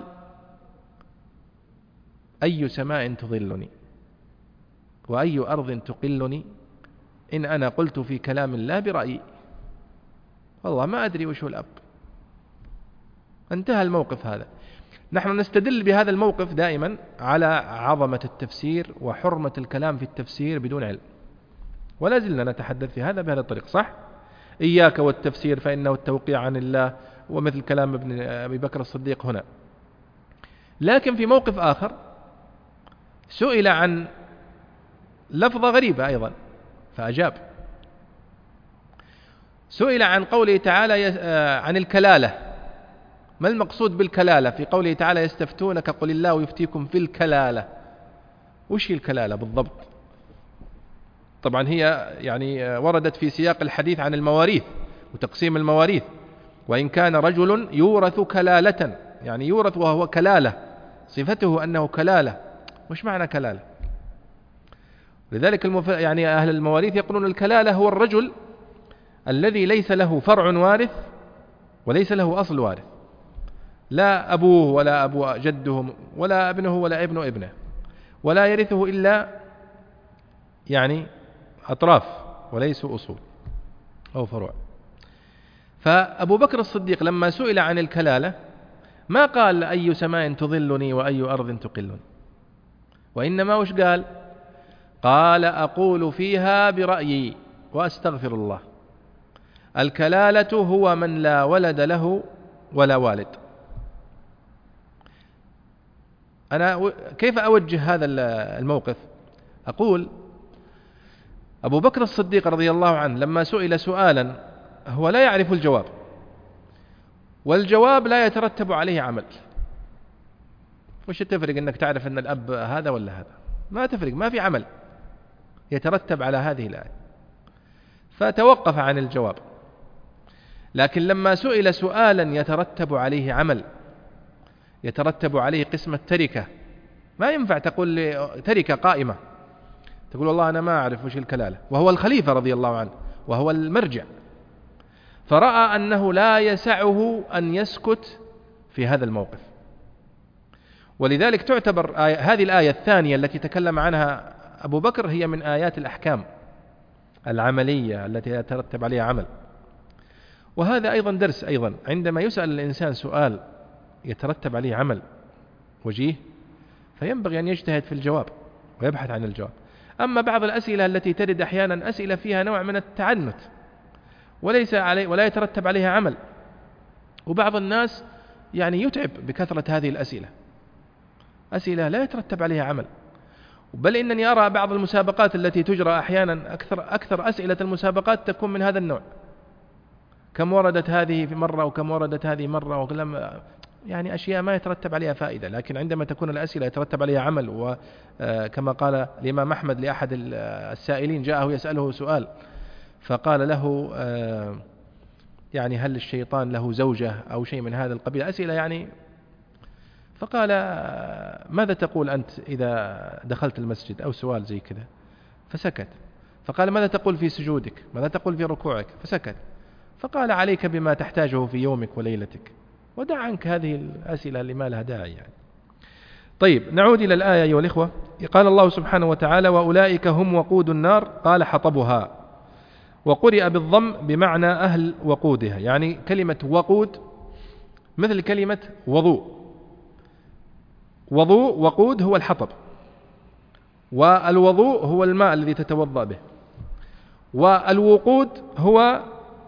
أي سماء تظلني وأي أرض تقلني إن أنا قلت في كلام الله برأيي، والله ما أدري وش هو الأب. انتهى الموقف هذا. نحن نستدل بهذا الموقف دائما على عظمة التفسير وحرمة الكلام في التفسير بدون علم، ولا زلنا نتحدث في هذا بهذا الطريق، صح؟ إياك والتفسير فإنه التوقيع عن الله، ومثل كلام ابن أبي بكر الصديق هنا. لكن في موقف آخر سئل عن لفظة غريبة أيضا فأجاب. سئل عن قوله تعالى عن الكلالة، ما المقصود بالكلالة في قوله تعالى يستفتونك قل الله يفتيكم في الكلالة؟ وش هي الكلالة بالضبط؟ طبعا هي يعني وردت في سياق الحديث عن المواريث وتقسيم المواريث، وإن كان رجل يورث كلالة، يعني يورث وهو كلالة، صفته أنه كلالة. وش معنى كلالة؟ لذلك يعني أهل المواريث يقولون الكلالة هو الرجل الذي ليس له فرع وارث وليس له أصل وارث، لا أبوه ولا أبو جده ولا ابنه ولا ابن ابنه، ولا يرثه إلا يعني أطراف وليسوا أصول أو فروع. فأبو بكر الصديق لما سئل عن الكلالة ما قال أي سماء تظلني وأي أرض تقلني، وإنما وش قال أقول فيها برأيي وأستغفر الله. الكلالة هو من لا ولد له ولا والد. أنا كيف أوجه هذا الموقف؟ أقول أبو بكر الصديق رضي الله عنه لما سئل سؤالا هو لا يعرف الجواب، والجواب لا يترتب عليه عمل. وش تفرق أنك تعرف أن الأب هذا ولا هذا؟ ما تفرق، ما في عمل يترتب على هذه الآية، فتوقف عن الجواب. لكن لما سئل سؤالا يترتب عليه عمل، يترتب عليه قسمة تركة، ما ينفع تقول لي تركة قائمة تقول والله أنا ما أعرف وش الكلالة، وهو الخليفة رضي الله عنه وهو المرجع، فرأى أنه لا يسعه أن يسكت في هذا الموقف. ولذلك تعتبر هذه الآية الثانية التي تكلم عنها أبو بكر هي من آيات الأحكام العملية التي يترتب عليها عمل. وهذا أيضا درس، أيضا عندما يسأل الإنسان سؤال يترتب عليه عمل وجيه فينبغي أن يجتهد في الجواب ويبحث عن الجواب. أما بعض الأسئلة التي ترد أحيانا أسئلة فيها نوع من التعنت ولا يترتب عليها عمل، وبعض الناس يعني يتعب بكثرة هذه الأسئلة، أسئلة لا يترتب عليها عمل. بل إنني أرى بعض المسابقات التي تجرى أحيانا أكثر أسئلة المسابقات تكون من هذا النوع، كم وردت هذه في مرة وكم وردت هذه مرة، وكلام يعني أشياء ما يترتب عليها فائدة. لكن عندما تكون الأسئلة يترتب عليها عمل، وكما قال الإمام أحمد لأحد السائلين جاءه يسأله سؤال فقال له يعني هل الشيطان له زوجة أو شيء من هذا القبيل، أسئلة يعني، فقال ماذا تقول أنت إذا دخلت المسجد أو سؤال زي كذا، فسكت. فقال ماذا تقول في سجودك، ماذا تقول في ركوعك، فسكت. فقال عليك بما تحتاجه في يومك وليلتك، ودع عنك هذه الأسئلة اللي ما لها داعي يعني. طيب نعود إلى الآية أيها الإخوة. قال الله سبحانه وتعالى وأولئك هم وقود النار قال حطبها، وقرئ بالضم بمعنى أهل وقودها، يعني كلمة وقود مثل كلمة وضوء. وضوء وقود هو الحطب، والوضوء هو الماء الذي تتوضأ به، والوقود هو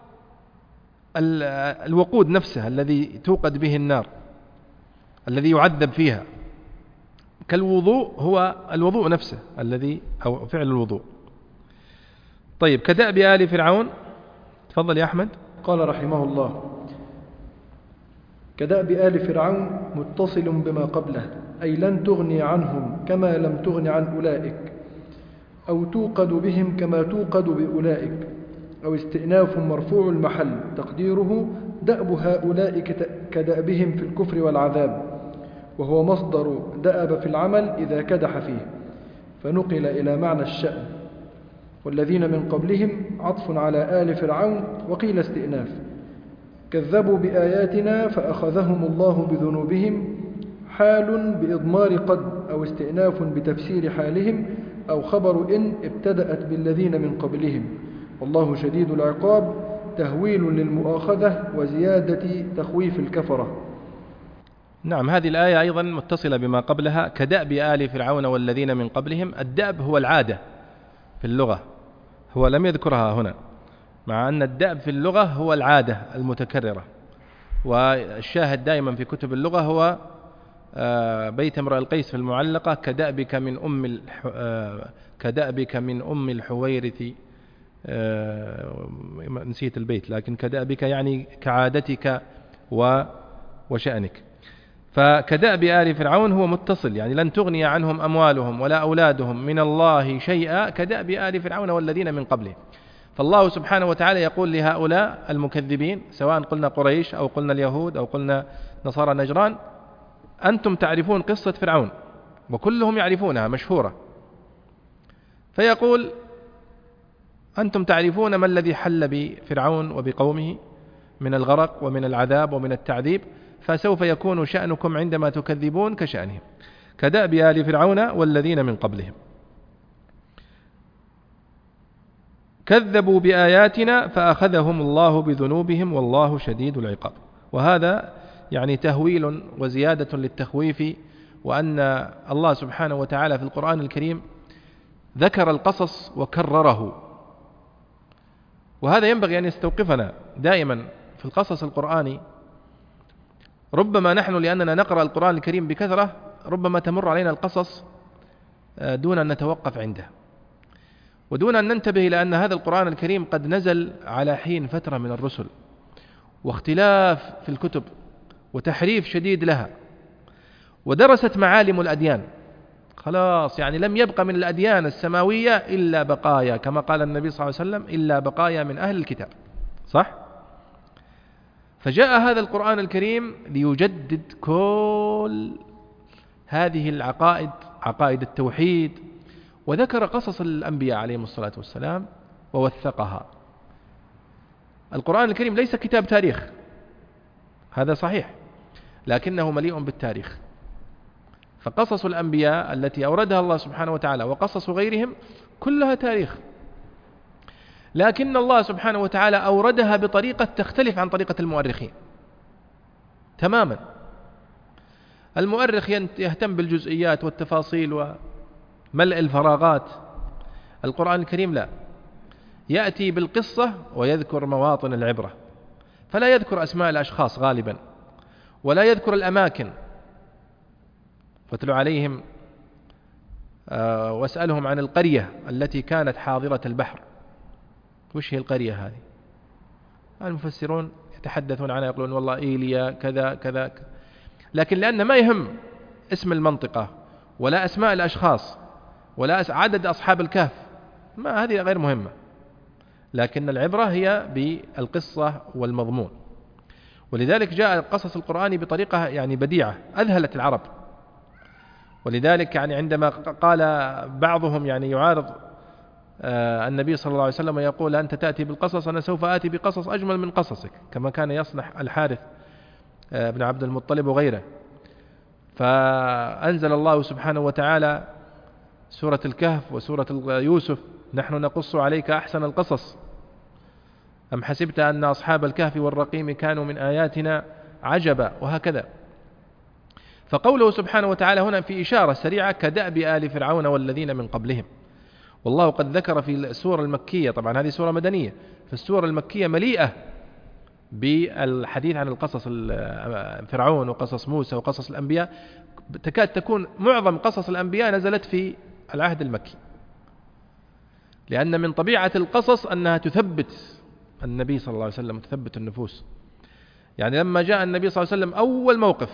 الوقود نفسه الذي توقد به النار الذي يعذب فيها، كالوضوء هو الوضوء نفسه الذي أو فعل الوضوء. طيب كدأب آل فرعون، تفضل يا أحمد. قال رحمه الله كدأب آل فرعون متصل بما قبله، أي لن تغني عنهم كما لم تغن عن أولئك، أو توقد بهم كما توقد بأولئك، أو استئناف مرفوع المحل تقديره دأب هؤلاء كدأبهم في الكفر والعذاب، وهو مصدر دأب في العمل إذا كدح فيه، فنقل إلى معنى الشأن. والذين من قبلهم عطف على آل فرعون، وقيل استئناف. كذبوا بآياتنا فأخذهم الله بذنوبهم، حال بإضمار قد، أو استئناف بتفسير حالهم، أو خبر إن ابتدأت بالذين من قبلهم، والله شديد العقاب، تهويل للمؤاخذة وزيادة تخويف الكفرة. نعم، هذه الآية أيضا متصلة بما قبلها. كدأب آل فرعون والذين من قبلهم، الدأب هو العادة في اللغة، هو لم يذكرها هنا، مع أن الدأب في اللغة هو العادة المتكررة. والشاهد دائما في كتب اللغة هو بيت امرئ القيس في المعلقة كدأبك من أم الحويرث، نسيت البيت، لكن كدأبك يعني كعادتك وشأنك. فكدأب آل فرعون هو متصل، يعني لن تغني عنهم أموالهم ولا أولادهم من الله شيئا كدأب آل فرعون والذين من قبلهم. فالله سبحانه وتعالى يقول لهؤلاء المكذبين، سواء قلنا قريش أو قلنا اليهود أو قلنا نصارى نجران، أنتم تعرفون قصة فرعون وكلهم يعرفونها مشهورة، فيقول أنتم تعرفون ما الذي حل بفرعون وبقومه من الغرق ومن العذاب ومن التعذيب، فسوف يكون شأنكم عندما تكذبون كشأنهم. كدأب آل فرعون والذين من قبلهم كذبوا بآياتنا فأخذهم الله بذنوبهم والله شديد العقاب. وهذا يعني تهويل وزيادة للتخويف، وأن الله سبحانه وتعالى في القرآن الكريم ذكر القصص وكرره، وهذا ينبغي أن يستوقفنا دائما في القصص القرآني. ربما نحن لأننا نقرأ القرآن الكريم بكثرة ربما تمر علينا القصص دون أن نتوقف عنده، ودون أن ننتبه إلى أن هذا القرآن الكريم قد نزل على حين فترة من الرسل، واختلاف في الكتب وتحريف شديد لها، ودرست معالم الأديان، خلاص يعني لم يبقى من الأديان السماوية إلا بقايا، كما قال النبي صلى الله عليه وسلم إلا بقايا من أهل الكتاب، صح؟ فجاء هذا القرآن الكريم ليجدد كل هذه العقائد، عقائد التوحيد، وذكر قصص الأنبياء عليهم الصلاة والسلام ووثقها. القرآن الكريم ليس كتاب تاريخ، هذا صحيح، لكنه مليء بالتاريخ، فقصص الأنبياء التي أوردها الله سبحانه وتعالى وقصص غيرهم كلها تاريخ، لكن الله سبحانه وتعالى أوردها بطريقة تختلف عن طريقة المؤرخين تماما. المؤرخ يهتم بالجزئيات والتفاصيل وملء الفراغات، القرآن الكريم لا، يأتي بالقصة ويذكر مواطن العبرة، فلا يذكر أسماء الأشخاص غالبا، ولا يذكر الأماكن. واتل عليهم واسألهم عن القرية التي كانت حاضرة البحر. وش هي القرية هذه؟ المفسرون يتحدثون عنها يقولون والله إيليا كذا كذا، لكن لأن ما يهم اسم المنطقة ولا أسماء الأشخاص ولا عدد أصحاب الكهف، ما هذه غير مهمة، لكن العبرة هي بالقصة والمضمون. ولذلك جاء قصص القرآن بطريقة يعني بديعة أذهلت العرب. ولذلك يعني عندما قال بعضهم يعني يعارض النبي صلى الله عليه وسلم يقول أنت تأتي بالقصص، أنا سوف آتي بقصص أجمل من قصصك، كما كان يصنع الحارث بن عبد المطلب وغيره. فأنزل الله سبحانه وتعالى سورة الكهف وسورة يوسف: نحن نقص عليك أحسن القصص أم حسبت أن أصحاب الكهف والرقيم كانوا من آياتنا عجبا، وهكذا. فقوله سبحانه وتعالى هنا في إشارة سريعة كدأب آل فرعون والذين من قبلهم. والله قد ذكر في السورة المكية، طبعا هذه سورة مدنية، في السورة المكية مليئة بالحديث عن القصص فرعون وقصص موسى وقصص الأنبياء، تكاد تكون معظم قصص الأنبياء نزلت في العهد المكي، لأن من طبيعة القصص أنها تثبت النبي صلى الله عليه وسلم، تثبت النفوس. يعني لما جاء النبي صلى الله عليه وسلم أول موقف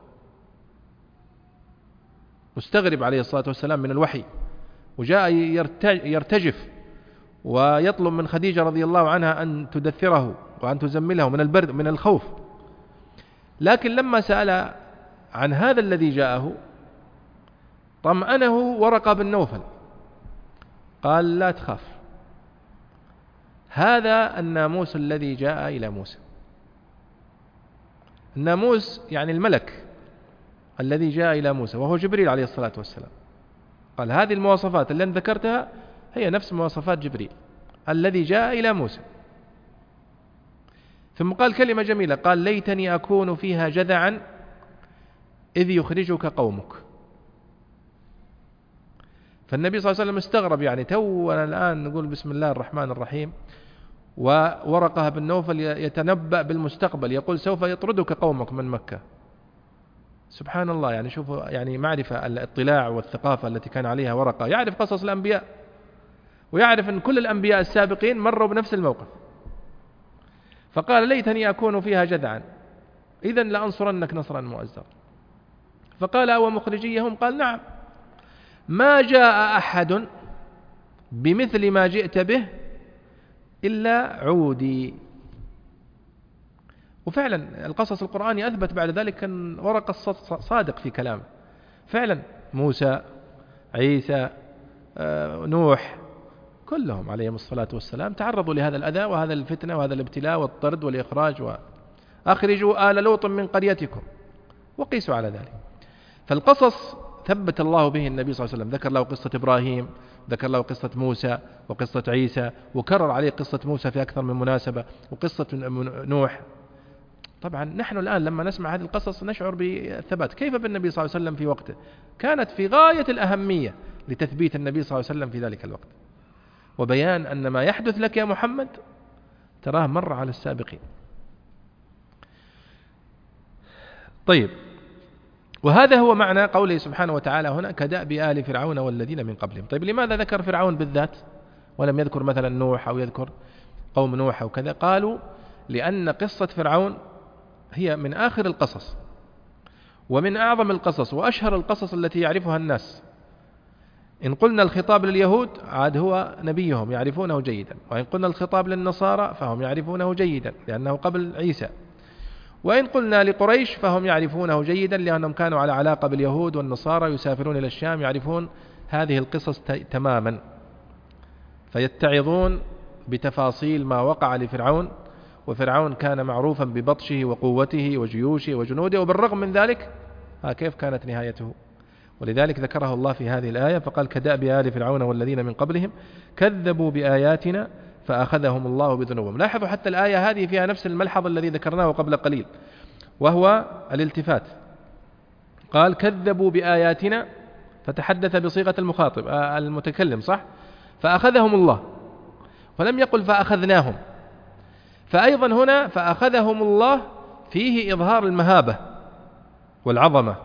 مستغرب عليه الصلاة والسلام من الوحي، وجاء يرتجف ويطلب من خديجة رضي الله عنها أن تدثره وأن تزمله من البرد من الخوف، لكن لما سأل عن هذا الذي جاءه طمأنه ورقة بن نوفل، قال لا تخاف، هذا الناموس الذي جاء إلى موسى. الناموس يعني الملك الذي جاء إلى موسى وهو جبريل عليه الصلاة والسلام. قال هذه المواصفات التي ذكرتها هي نفس مواصفات جبريل الذي جاء إلى موسى. ثم قال كلمة جميلة، قال ليتني أكون فيها جذعا إذ يخرجك قومك. فالنبي صلى الله عليه وسلم استغرب، يعني تونا الآن نقول بسم الله الرحمن الرحيم، وورقة بن نوفل يتنبأ بالمستقبل يقول سوف يطردك قومك من مكة. سبحان الله، يعني شوفوا يعني معرفة الاطلاع والثقافة التي كان عليها ورقة، يعرف قصص الأنبياء ويعرف أن كل الأنبياء السابقين مروا بنفس الموقف. فقال ليتني أكون فيها جذعا إذا لأنصرنك نصرا مؤزرا. فقال أو مخرجيهم؟ قال نعم، ما جاء أحد بمثل ما جئت به إلا عودي. وفعلا القصص القرآني أثبت بعد ذلك أن ورقة صادق في كلامه. فعلا موسى، عيسى، نوح، كلهم عليهم الصلاة والسلام تعرضوا لهذا الأذى وهذا الفتنة وهذا الابتلاء والطرد والإخراج، وأخرجوا آل لوط من قريتكم، وقيسوا على ذلك. فالقصص ثبت الله به النبي صلى الله عليه وسلم، ذكر له قصة إبراهيم، ذكر له قصة موسى وقصة عيسى، وكرر عليه قصة موسى في أكثر من مناسبة، وقصة نوح. طبعا نحن الآن لما نسمع هذه القصص نشعر بالثبات. كيف بالنبي صلى الله عليه وسلم في وقته؟ كانت في غاية الأهمية لتثبيت النبي صلى الله عليه وسلم في ذلك الوقت، وبيان أن ما يحدث لك يا محمد تراه مر على السابقين. طيب، وهذا هو معنى قوله سبحانه وتعالى هنا كدأب آل فرعون والذين من قبلهم. طيب لماذا ذكر فرعون بالذات ولم يذكر مثلا نوح أو يذكر قوم نوح أو كذا؟ قالوا لأن قصة فرعون هي من آخر القصص ومن أعظم القصص وأشهر القصص التي يعرفها الناس. إن قلنا الخطاب لليهود عاد هو نبيهم يعرفونه جيدا، وإن قلنا الخطاب للنصارى فهم يعرفونه جيدا لأنه قبل عيسى، وإن قلنا لقريش فهم يعرفونه جيدا لأنهم كانوا على علاقة باليهود والنصارى، يسافرون إلى الشام يعرفون هذه القصص تماما، فيتعظون بتفاصيل ما وقع لفرعون. وفرعون كان معروفا ببطشه وقوته وجيوشه وجنوده، وبالرغم من ذلك كيف كانت نهايته؟ ولذلك ذكره الله في هذه الآية فقال كدأب آل فرعون والذين من قبلهم كذبوا بآياتنا فأخذهم الله بذنوبهم. لاحظوا حتى الآية هذه فيها نفس الملحظ الذي ذكرناه قبل قليل، وهو الالتفات. قال كذبوا بآياتنا، فتحدث بصيغة المخاطب المتكلم، صح؟ فأخذهم الله، ولم يقل فأخذناهم. فأيضا هنا فأخذهم الله فيه إظهار المهابة والعظمة،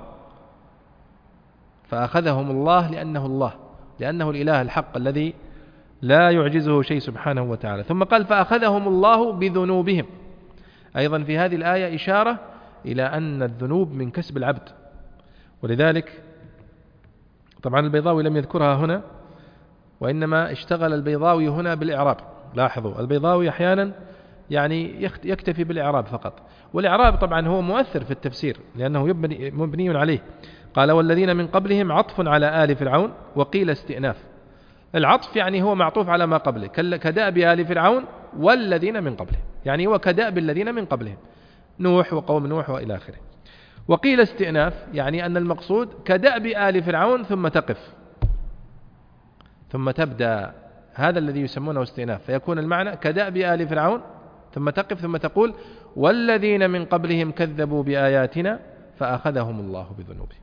فأخذهم الله لأنه الله، لأنه الإله الحق الذي لا يعجزه شيء سبحانه وتعالى. ثم قال فأخذهم الله بذنوبهم، أيضا في هذه الآية إشارة إلى أن الذنوب من كسب العبد. ولذلك طبعا البيضاوي لم يذكرها هنا، وإنما اشتغل البيضاوي هنا بالإعراب. لاحظوا البيضاوي أحيانا يعني يكتفي بالإعراب فقط، والإعراب طبعا هو مؤثر في التفسير لأنه مبني عليه. قال والذين من قبلهم عطف على آل فرعون، وقيل استئناف. العطف يعني هو معطوف على ما قبله، كدأب آل فرعون والذين من قبلهم، يعني هو كدأب الذين من قبلهم، نوح وقوم نوح وإلى آخره. وقيل استئناف يعني أن المقصود كدأب آل فرعون ثم تقف ثم تبدأ، هذا الذي يسمونه استئناف، فيكون المعنى كدأب آل فرعون ثم تقف ثم تقول والذين من قبلهم كذبوا بآياتنا فأخذهم الله بذنوبهم.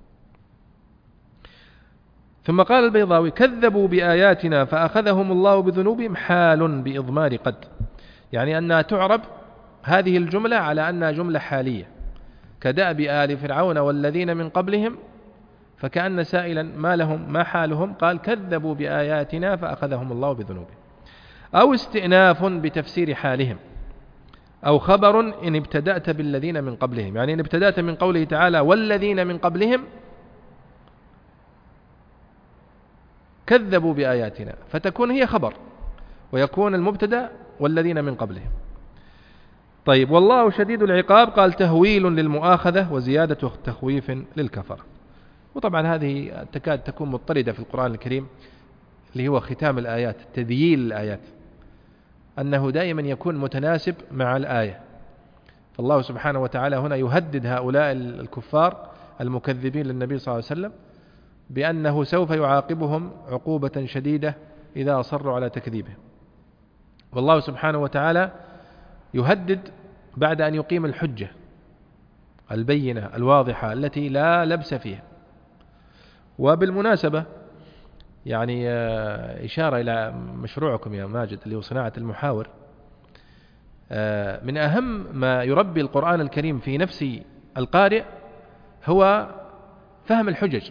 ثم قال البيضاوي كذبوا بآياتنا فأخذهم الله بذنوبهم حال بإضمار قد، يعني أنها تعرب هذه الجملة على أنها جملة حالية، كدأب آل فرعون والذين من قبلهم، فكأن سائلا ما لهم ما حالهم، قال كذبوا بآياتنا فأخذهم الله بذنوبهم. أو استئناف بتفسير حالهم، أو خبر إن ابتدأت بالذين من قبلهم، يعني إن ابتدأت من قوله تعالى والذين من قبلهم كذبوا بآياتنا، فتكون هي خبر، ويكون المبتدأ والذين من قبلهم. طيب والله شديد العقاب، قال تهويل للمؤاخذة وزيادة تخويف للكفر. وطبعا هذه تكاد تكون مضطردة في القرآن الكريم، اللي هو ختام الآيات، تذييل الآيات، أنه دائما يكون متناسب مع الآية. فالله سبحانه وتعالى هنا يهدد هؤلاء الكفار المكذبين للنبي صلى الله عليه وسلم بأنه سوف يعاقبهم عقوبة شديدة إذا أصروا على تكذيبه. والله سبحانه وتعالى يهدد بعد أن يقيم الحجة البينة الواضحة التي لا لبس فيها. وبالمناسبة يعني إشارة إلى مشروعكم يا ماجد اللي هو صناعة المحاور، من أهم ما يربي القرآن الكريم في نفس القارئ هو فهم الحجج،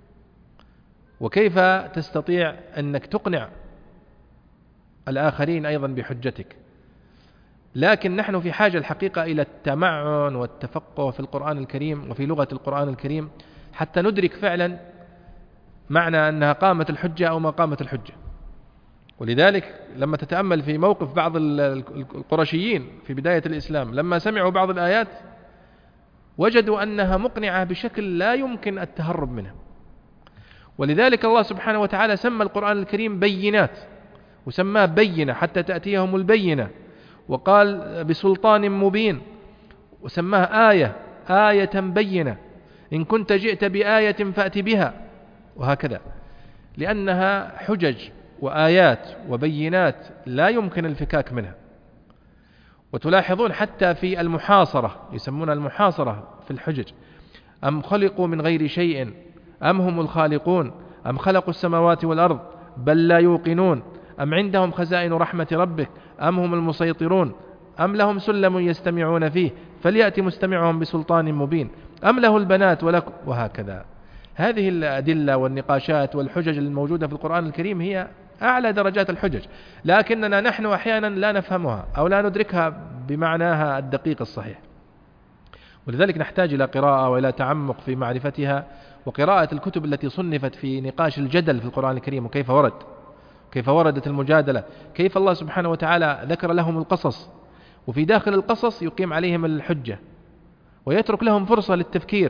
وكيف تستطيع أنك تقنع الآخرين أيضا بحجتك. لكن نحن في حاجة الحقيقة إلى التمعن والتفقه في القرآن الكريم وفي لغة القرآن الكريم حتى ندرك فعلا معنى أنها قامت الحجة أو ما قامت الحجة. ولذلك لما تتأمل في موقف بعض القرشيين في بداية الإسلام لما سمعوا بعض الآيات وجدوا أنها مقنعة بشكل لا يمكن التهرب منها. ولذلك الله سبحانه وتعالى سمى القرآن الكريم بينات، وسماه بينة حتى تأتيهم البينة، وقال بسلطان مبين، وسماه آية بينة، إن كنت جئت بآية فأت بها، وهكذا، لأنها حجج وآيات وبينات لا يمكن الفكاك منها. وتلاحظون حتى في المحاصرة، يسمونها المحاصرة في الحجج، أم خلقوا من غير شيء أم هم الخالقون أم خلقوا السماوات والأرض بل لا يوقنون أم عندهم خزائن رحمة ربك أم هم المسيطرون أم لهم سلم يستمعون فيه فليأتي مستمعهم بسلطان مبين أم له البنات ولكم، وهكذا. هذه الأدلة والنقاشات والحجج الموجودة في القرآن الكريم هي أعلى درجات الحجج، لكننا نحن أحيانا لا نفهمها أو لا ندركها بمعناها الدقيق الصحيح. ولذلك نحتاج إلى قراءة وإلى تعمق في معرفتها، وقراءة الكتب التي صنفت في نقاش الجدل في القرآن الكريم، وكيف كيف وردت المجادلة، كيف الله سبحانه وتعالى ذكر لهم القصص، وفي داخل القصص يقيم عليهم الحجة ويترك لهم فرصة للتفكير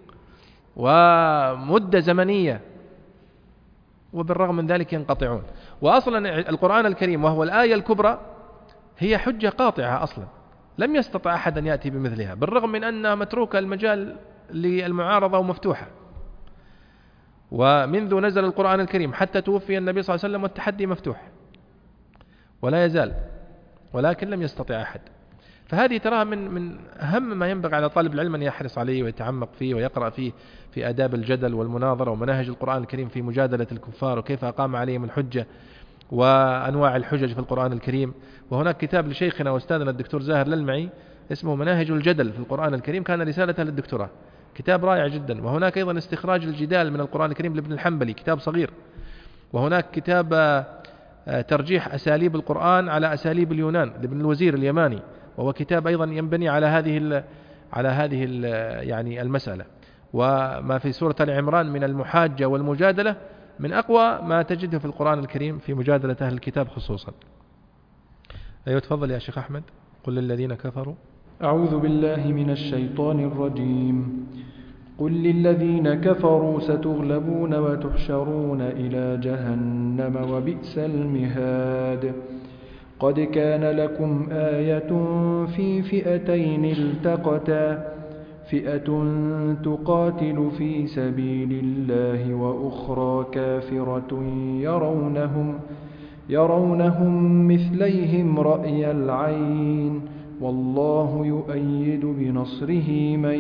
ومدة زمنية، وبالرغم من ذلك ينقطعون. وأصلا القرآن الكريم وهو الآية الكبرى هي حجة قاطعة أصلا، لم يستطع أحد أن يأتي بمثلها، بالرغم من أنها متروكة المجال للمعارضة ومفتوحة. ومنذ نزل القرآن الكريم حتى توفي النبي صلى الله عليه وسلم والتحدي مفتوح ولا يزال، ولكن لم يستطع أحد. فهذه تراها من أهم ما ينبغي على طالب العلم أن يحرص عليه ويتعمق فيه ويقرأ فيه في آداب الجدل والمناظرة ومناهج القرآن الكريم في مجادلة الكفار وكيف أقام عليهم الحجة وأنواع الحجج في القرآن الكريم. وهناك كتاب لشيخنا وأستاذنا الدكتور زاهر للمعي اسمه مناهج الجدل في القرآن الكريم، كان رسالته للدكتوراه، كتاب رائع جدا. وهناك أيضا استخراج الجدال من القرآن الكريم لابن الحنبلي، كتاب صغير. وهناك كتاب ترجيح أساليب القرآن على أساليب اليونان لابن الوزير اليماني، وهو كتاب أيضا ينبني على هذه يعني المسألة. وما في سورة آل عمران من المحاجة والمجادلة من أقوى ما تجده في القرآن الكريم في مجادلة أهل الكتاب خصوصا. أيوة تفضل يا شيخ أحمد. قل للذين كفروا. أعوذ بالله من الشيطان الرجيم. قل للذين كفروا ستغلبون وتحشرون إلى جهنم وبئس المهاد. قد كان لكم آية في فئتين التقتا، فئة تقاتل في سبيل الله وأخرى كافرة يرونهم مثليهم رأي العين، والله يؤيد بنصره من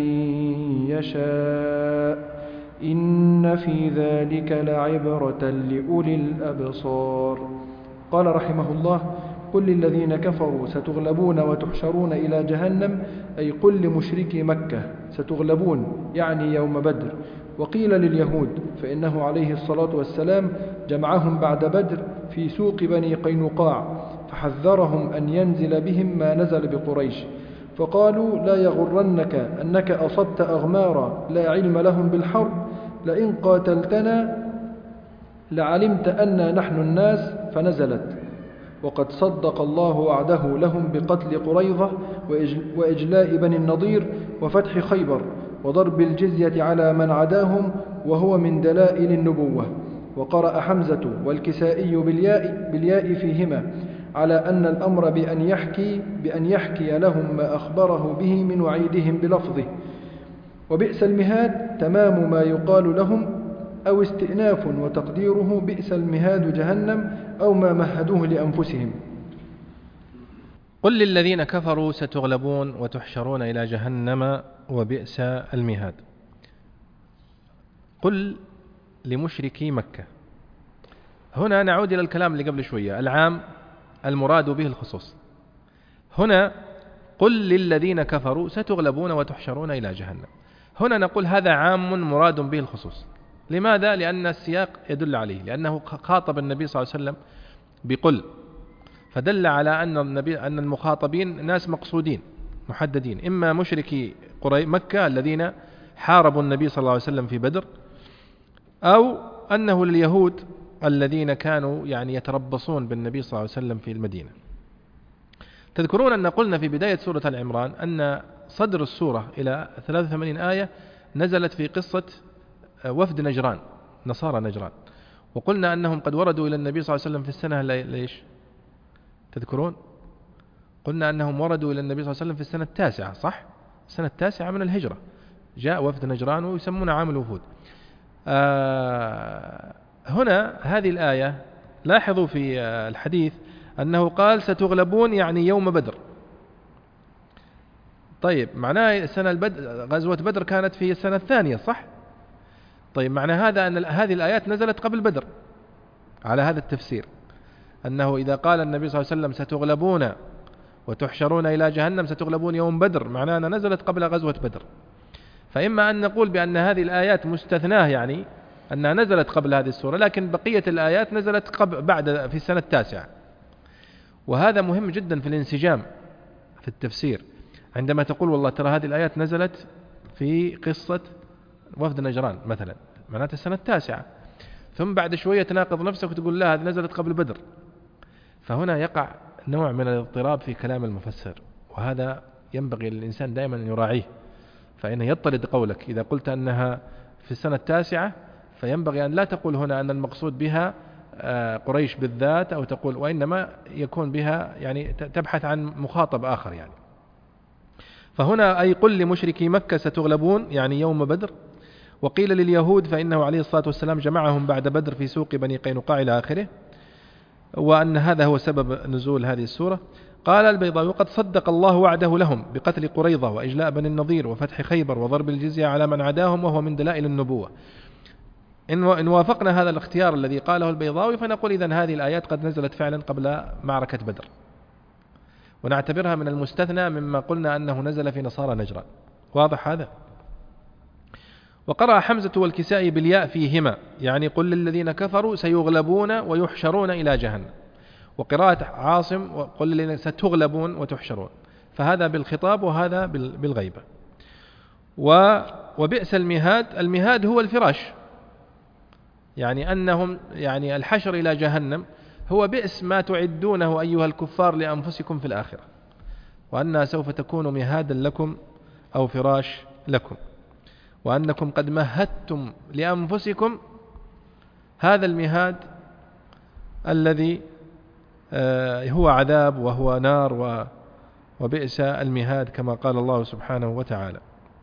يشاء، إن في ذلك لعبرة لأولي الأبصار. قال رحمه الله: قل للذين كفروا ستغلبون وتحشرون إلى جهنم، أي قل لمشركي مكة ستغلبون يعني يوم بدر. وقيل لليهود، فإنه عليه الصلاة والسلام جمعهم بعد بدر في سوق بني قينقاع، فحذرهم أن ينزل بهم ما نزل بقريش، فقالوا: لا يغرنك أنك أصبت أغمارا لا علم لهم بالحرب، لئن قاتلتنا لعلمت أننا نحن الناس، فنزلت: وقد صدق الله وعده لهم بقتل قريظة وإجلاء بني النضير وفتح خيبر وضرب الجزية على من عداهم، وهو من دلائل النبوة. وقرأ حمزة والكسائي بالياء فيهما على أن الأمر بأن يحكي لهم ما أخبره به من وعيدهم بلفظه. وبئس المهاد تمام ما يقال لهم، أو استئناف، وتقديره بئس المهاد جهنم أو ما مهدوه لأنفسهم. قل للذين كفروا ستغلبون وتحشرون إلى جهنم وبئس المهاد. قل لمشركي مكة. هنا نعود إلى الكلام اللي قبل شوية، العام المراد به الخصوص. هنا قل للذين كفروا ستغلبون وتحشرون إلى جهنم، هنا نقول هذا عام مراد به الخصوص. لماذا؟ لأن السياق يدل عليه، لأنه خاطب النبي صلى الله عليه وسلم بقل، فدل على أن المخاطبين ناس مقصودين محددين، إما مشركي مكة الذين حاربوا النبي صلى الله عليه وسلم في بدر، أو أنه لليهود الذين كانوا يعني يتربصون بالنبي صلى الله عليه وسلم في المدينة. تذكرون أن قلنا في بداية سورة آل عمران أن صدر السورة إلى 83 آية نزلت في قصة وفد نجران، نصارى نجران، وقلنا أنهم قد وردوا إلى النبي صلى الله عليه وسلم في السنة ليش؟ تذكرون؟ قلنا أنهم وردوا إلى النبي صلى الله عليه وسلم في السنة 9، صح؟ السنة 9 من الهجرة جاء وفد نجران ويسمون عام الوفود. هنا هذه الآية لاحظوا في الحديث أنه قال ستغلبون يعني يوم بدر. طيب معناه غزوة بدر كانت في السنة 2، صح؟ طيب معنى هذا أن هذه الآيات نزلت قبل بدر، على هذا التفسير، أنه إذا قال النبي صلى الله عليه وسلم ستغلبون وتحشرون إلى جهنم ستغلبون يوم بدر، معناه أنها نزلت قبل غزوة بدر. فإما أن نقول بأن هذه الآيات مستثناة، يعني أنها نزلت قبل هذه السورة، لكن بقية الآيات نزلت بعد في السنة 9. وهذا مهم جدا في الانسجام في التفسير، عندما تقول والله ترى هذه الآيات نزلت في قصة وفد نجران مثلا، معناته السنة 9، ثم بعد شوية تناقض نفسك وتقول لا هذه نزلت قبل بدر. فهنا يقع نوع من الاضطراب في كلام المفسر، وهذا ينبغي للإنسان دائما أن يراعيه، فإنه يضطرد قولك. إذا قلت أنها في السنة 9 فينبغي أن لا تقول هنا أن المقصود بها قريش بالذات، أو تقول، وإنما يكون بها يعني تبحث عن مخاطب آخر يعني. فهنا أي قل لمشركي مكة ستغلبون يعني يوم بدر، وقيل لليهود فإنه عليه الصلاة والسلام جمعهم بعد بدر في سوق بني قينقاع إلى آخره، وأن هذا هو سبب نزول هذه السورة. قال البيضاوي: قد صدق الله وعده لهم بقتل قريظة وإجلاء بني النضير وفتح خيبر وضرب الجزية على من عداهم، وهو من دلائل النبوة. إن وافقنا هذا الاختيار الذي قاله البيضاوي فنقول إذن هذه الآيات قد نزلت فعلا قبل معركة بدر، ونعتبرها من المستثنى مما قلنا أنه نزل في نصارى نجران. واضح هذا؟ وقرأ حمزة والكسائي بالياء فيهما، يعني قل للذين كفروا سيغلبون ويحشرون إلى جهنم، وقراءة عاصم وقل للذين ستغلبون وتحشرون، فهذا بالخطاب وهذا بالغيبة. وبئس المهاد، المهاد هو الفراش، يعني أنهم يعني الحشر إلى جهنم هو بئس ما تعدونه أيها الكفار لأنفسكم في الآخرة، وأنها سوف تكون مهادا لكم أو فراش لكم، وأنكم قد مهدتم لأنفسكم هذا المهاد الذي هو عذاب وهو نار، وبئس المهاد كما قال الله سبحانه وتعالى.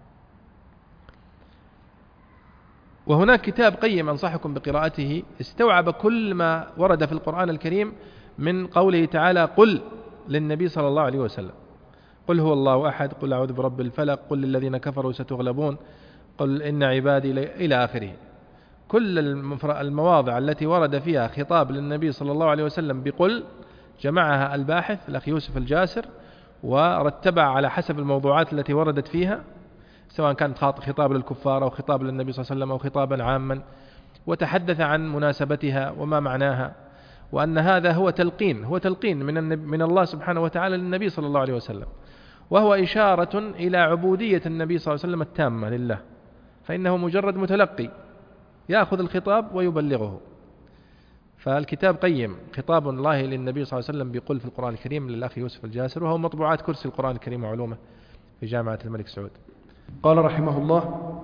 وهناك كتاب قيم أنصحكم بقراءته استوعب كل ما ورد في القرآن الكريم من قوله تعالى قل للنبي صلى الله عليه وسلم: قل هو الله أحد، قل أعوذ برب الفلق، قل للذين كفروا ستغلبون، قل إن عبادي إلى آخره. كل المواضع التي ورد فيها خطاب للنبي صلى الله عليه وسلم بقل جمعها الباحث الأخ يوسف الجاسر ورتبها على حسب الموضوعات التي وردت فيها، سواء كانت خطاب للكفار أو خطاب للنبي صلى الله عليه وسلم أو خطابا عاما، وتحدث عن مناسبتها وما معناها، وأن هذا هو تلقين من الله سبحانه وتعالى للنبي صلى الله عليه وسلم، وهو إشارة إلى عبودية النبي صلى الله عليه وسلم التامة لله، فإنه مجرد متلقي يأخذ الخطاب ويبلغه. فالكتاب قيم، خطاب الله للنبي صلى الله عليه وسلم بقول في القرآن الكريم للأخ يوسف الجاسر، وهو مطبوعات كرسي القرآن الكريم وعلومه في جامعة الملك سعود. قال رحمه الله: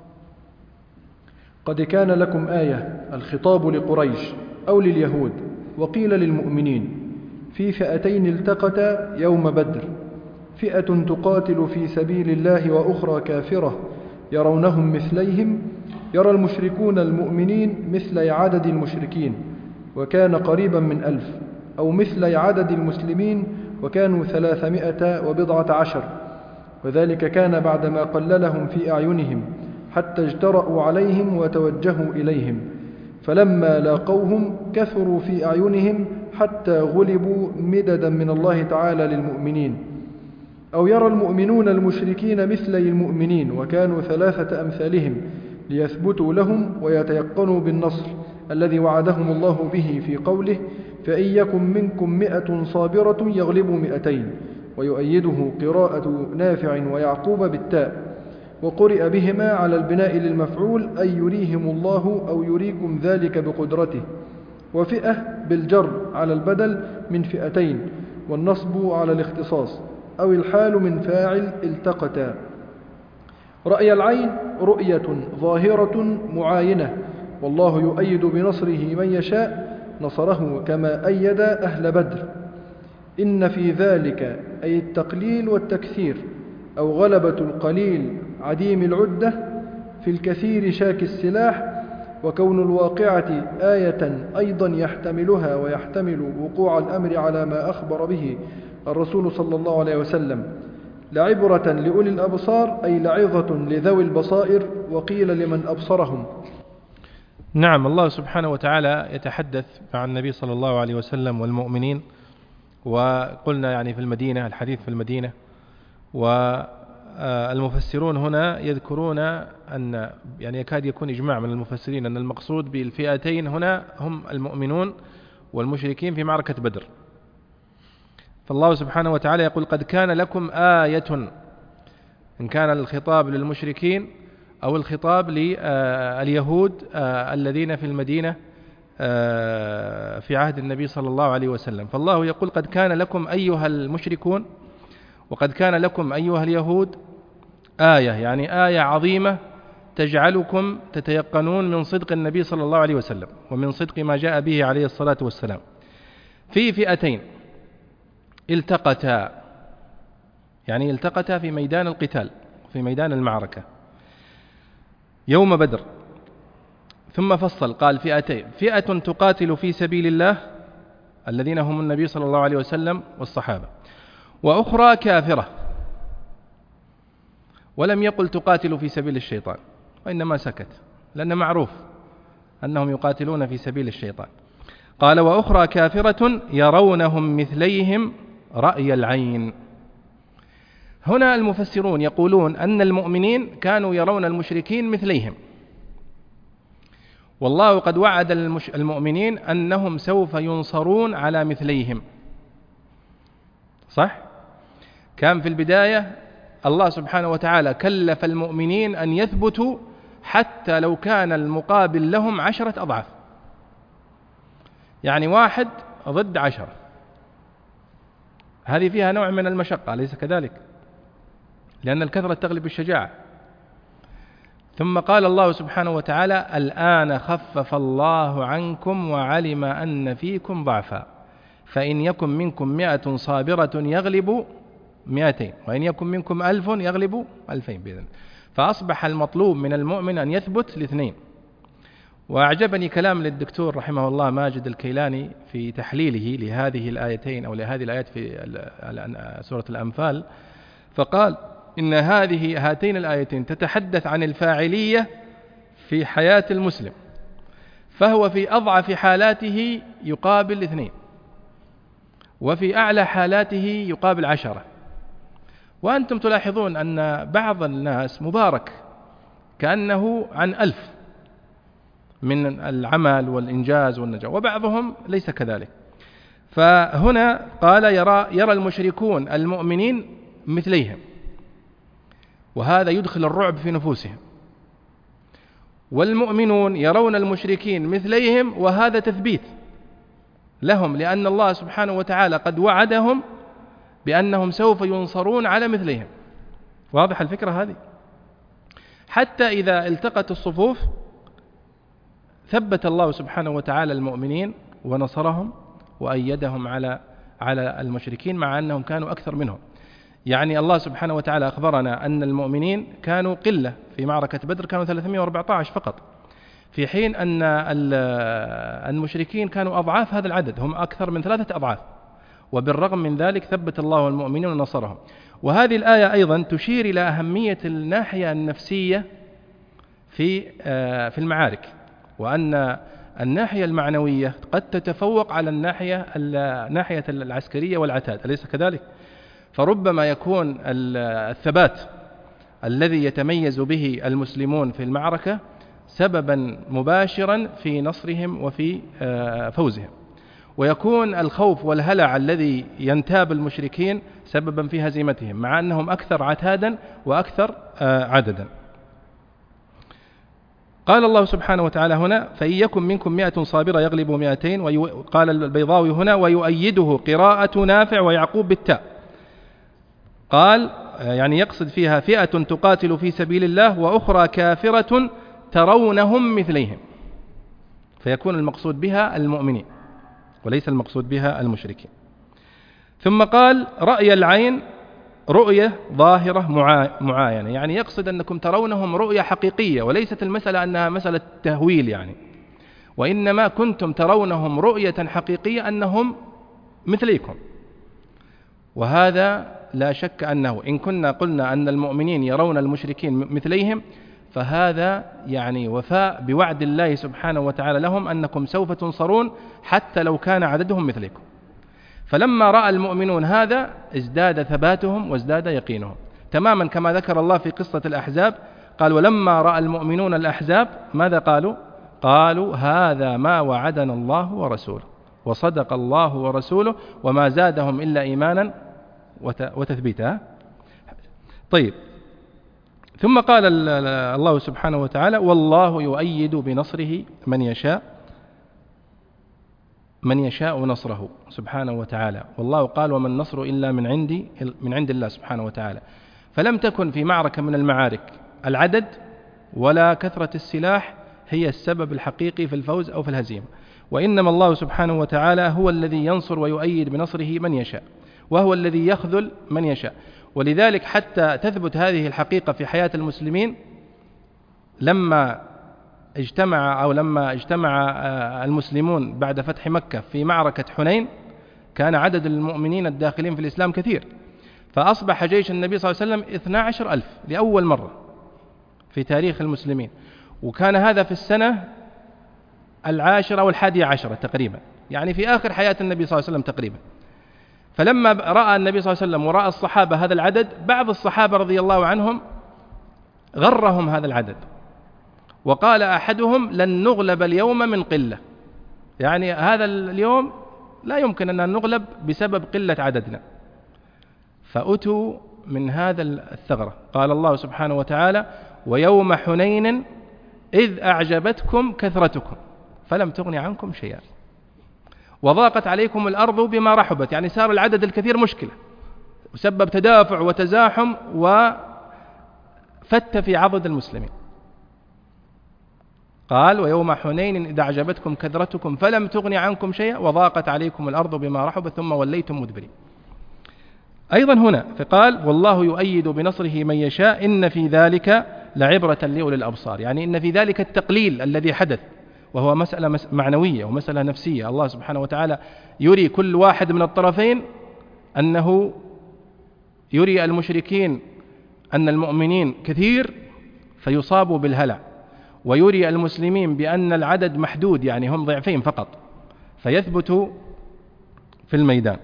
قد كان لكم آية، الخطاب لقريش أو لليهود، وقيل للمؤمنين، في فئتين التقتا يوم بدر، فئة تقاتل في سبيل الله وأخرى كافرة يرونهم مثليهم، يرى المشركون المؤمنين مثل عدد المشركين وكان قريبا من 1000، أو مثل عدد المسلمين وكانوا 310، وذلك كان بعدما قللهم في أعينهم حتى اجترأوا عليهم وتوجهوا إليهم، فلما لاقوهم كثروا في أعينهم حتى غلبوا مددا من الله تعالى للمؤمنين. أو يرى المؤمنون المشركين مثلي المؤمنين وكانوا 3 أمثالهم ليثبتوا لهم ويتيقنوا بالنصر الذي وعدهم الله به في قوله: فإن يكن منكم 100 صابرة يغلبوا 200، ويؤيده قراءة نافع ويعقوب بالتاء، وقرئ بهما على البناء للمفعول أي يريهم الله أو يريكم ذلك بقدرته، وفئة بالجر على البدل من فئتين، والنصب على الاختصاص، أو الحال من فاعل التقتا. رأي العين رؤية ظاهرة معاينة، والله يؤيد بنصره من يشاء، نصره كما أيد أهل بدر. إن في ذلك أي التقليل والتكثير، أو غلبة القليل عديم العدة في الكثير شاك السلاح، وكون الواقعة آية أيضا يحتملها ويحتمل وقوع الأمر على ما أخبر به الرسول صلى الله عليه وسلم، لعبرة لأولي الأبصار أي لعظة لذوي البصائر، وقيل لمن أبصرهم. نعم، الله سبحانه وتعالى يتحدث مع النبي صلى الله عليه وسلم والمؤمنين، وقلنا يعني في المدينة، الحديث في المدينة، والمفسرون هنا يذكرون أن يعني يكاد يكون إجماع من المفسرين أن المقصود بالفئتين هنا هم المؤمنون والمشركين في معركة بدر. فالله سبحانه وتعالى يقول: قد كان لكم آية، إن كان الخطاب للمشركين أو الخطاب لليهود الذين في المدينة في عهد النبي صلى الله عليه وسلم. فالله يقول: قد كان لكم أيها المشركون، وقد كان لكم أيها اليهود آية، يعني آية عظيمة تجعلكم تتيقنون من صدق النبي صلى الله عليه وسلم ومن صدق ما جاء به عليه الصلاة والسلام، في فئتين التقتا، يعني التقتا في ميدان القتال، في ميدان المعركة. يوم بدر. ثم فصل قال فئتين: فئة تقاتل في سبيل الله الذين هم النبي صلى الله عليه وسلم والصحابة، وأخرى كافرة. ولم يقل تقاتل في سبيل الشيطان، وإنما سكت لأن معروف أنهم يقاتلون في سبيل الشيطان. قال: وأخرى كافرة يرونهم مثليهم رأي العين. هنا المفسرون يقولون أن المؤمنين كانوا يرون المشركين مثليهم، والله قد وعد المؤمنين أنهم سوف ينصرون على مثليهم. صح؟ كان في البداية الله سبحانه وتعالى كلف المؤمنين أن يثبتوا حتى لو كان المقابل لهم 10 أضعاف، يعني 1 ضد 10، هذه فيها نوع من المشقة، أليس كذلك؟ لأن الكثرة تغلب الشجاعة. ثم قال الله سبحانه وتعالى: الآن خفف الله عنكم وعلم أن فيكم ضعفا فإن يكن منكم 100 صابرة يغلب 200 وإن يكن منكم 1000 يغلب 2000 بإذن. فأصبح المطلوب من المؤمن أن يثبت الاثنين. وأعجبني كلام للدكتور رحمه الله ماجد الكيلاني في تحليله لهذه الآيتين أو لهذه الآيات في سورة الأنفال، فقال إن هاتين الآيتين تتحدث عن الفاعلية في حياة المسلم، فهو في أضعف حالاته يقابل 2، وفي أعلى حالاته يقابل 10. وأنتم تلاحظون أن بعض الناس مبارك كأنه عن 1000 من العمل والإنجاز والنجاح، وبعضهم ليس كذلك. فهنا قال يرى المشركون المؤمنين مثليهم، وهذا يدخل الرعب في نفوسهم، والمؤمنون يرون المشركين مثليهم، وهذا تثبيت لهم، لأن الله سبحانه وتعالى قد وعدهم بأنهم سوف ينصرون على مثلهم. واضح الفكرة هذه؟ حتى إذا التقت الصفوف ثبت الله سبحانه وتعالى المؤمنين ونصرهم وأيدهم على المشركين مع أنهم كانوا أكثر منهم. يعني الله سبحانه وتعالى أخبرنا أن المؤمنين كانوا قلة في معركة بدر، كانوا 314 فقط، في حين أن المشركين كانوا أضعاف هذا العدد، هم أكثر من 3 أضعاف، وبالرغم من ذلك ثبت الله المؤمنين ونصرهم. وهذه الآية أيضا تشير إلى أهمية الناحية النفسية في المعارك، وأن الناحية المعنوية قد تتفوق على الناحية العسكرية والعتاد، أليس كذلك؟ فربما يكون الثبات الذي يتميز به المسلمون في المعركة سببا مباشرا في نصرهم وفي فوزهم، ويكون الخوف والهلع الذي ينتاب المشركين سببا في هزيمتهم مع أنهم أكثر عتادا وأكثر عددا. قال الله سبحانه وتعالى هنا: فإن يكن منكم 100 صابرة يغلب 200. وقال البيضاوي هنا: ويؤيده قراءة نافع ويعقوب بالتاء. قال يعني يقصد فيها فئة تقاتل في سبيل الله وأخرى كافرة ترونهم مثليهم، فيكون المقصود بها المؤمنين وليس المقصود بها المشركين. ثم قال: رأي العين رؤية ظاهرة معاينة، يعني يقصد أنكم ترونهم رؤية حقيقية، وليست المسألة أنها مسألة تهويل يعني، وإنما كنتم ترونهم رؤية حقيقية أنهم مثليكم. وهذا لا شك أنه إن كنا قلنا أن المؤمنين يرون المشركين مثليهم، فهذا يعني وفاء بوعد الله سبحانه وتعالى لهم أنكم سوف تنصرون حتى لو كان عددهم مثلكم. فلما رأى المؤمنون هذا ازداد ثباتهم وازداد يقينهم، تماما كما ذكر الله في قصة الأحزاب. قال: ولما رأى المؤمنون الأحزاب ماذا قالوا؟ قالوا: هذا ما وعدنا الله ورسوله وصدق الله ورسوله وما زادهم إلا إيمانا وتثبيتا. طيب، ثم قال الله سبحانه وتعالى: والله يؤيد بنصره من يشاء نصره سبحانه وتعالى. والله قال: وما النصر إلا من عند الله سبحانه وتعالى. فلم تكن في معركة من المعارك العدد ولا كثرة السلاح هي السبب الحقيقي في الفوز أو في الهزيمة، وإنما الله سبحانه وتعالى هو الذي ينصر ويؤيد بنصره من يشاء، وهو الذي يخذل من يشاء. ولذلك حتى تثبت هذه الحقيقة في حياة المسلمين لما اجتمع المسلمون بعد فتح مكة في معركة حنين كان عدد المؤمنين الداخلين في الإسلام كثير، فأصبح جيش النبي صلى الله عليه وسلم 12,000 لأول مرة في تاريخ المسلمين، وكان هذا في السنة 10 أو 11 تقريبا، يعني في آخر حياة النبي صلى الله عليه وسلم تقريبا. فلما رأى النبي صلى الله عليه وسلم ورأى الصحابة هذا العدد، بعض الصحابة رضي الله عنهم غرهم هذا العدد، وقال أحدهم لن نغلب اليوم من قلة، يعني هذا اليوم لا يمكن أن نغلب بسبب قلة عددنا. فأتوا من هذا الثغرة. قال الله سبحانه وتعالى: ويوم حنين إذ أعجبتكم كثرتكم فلم تغن عنكم شيئا وضاقت عليكم الأرض بما رحبت، يعني صار العدد الكثير مشكلة وسبب تدافع وتزاحم وفت في عضد المسلمين. قال: ويوم حنين إذ أعجبتكم كثرتكم فلم تغن عنكم شيئا وضاقت عليكم الأرض بما رحبت ثم وليتم مدبرين. أيضا هنا فقال: والله يؤيد بنصره من يشاء إن في ذلك لعبرة لأولي الأبصار، يعني إن في ذلك التقليل الذي حدث وهو مسألة معنوية ومسألة نفسية. الله سبحانه وتعالى يري كل واحد من الطرفين أنه يري المشركين أن المؤمنين كثير فيصابوا بالهلع، ويري المسلمين بأن العدد محدود، يعني هم ضعفين فقط فيثبتوا في الميدان.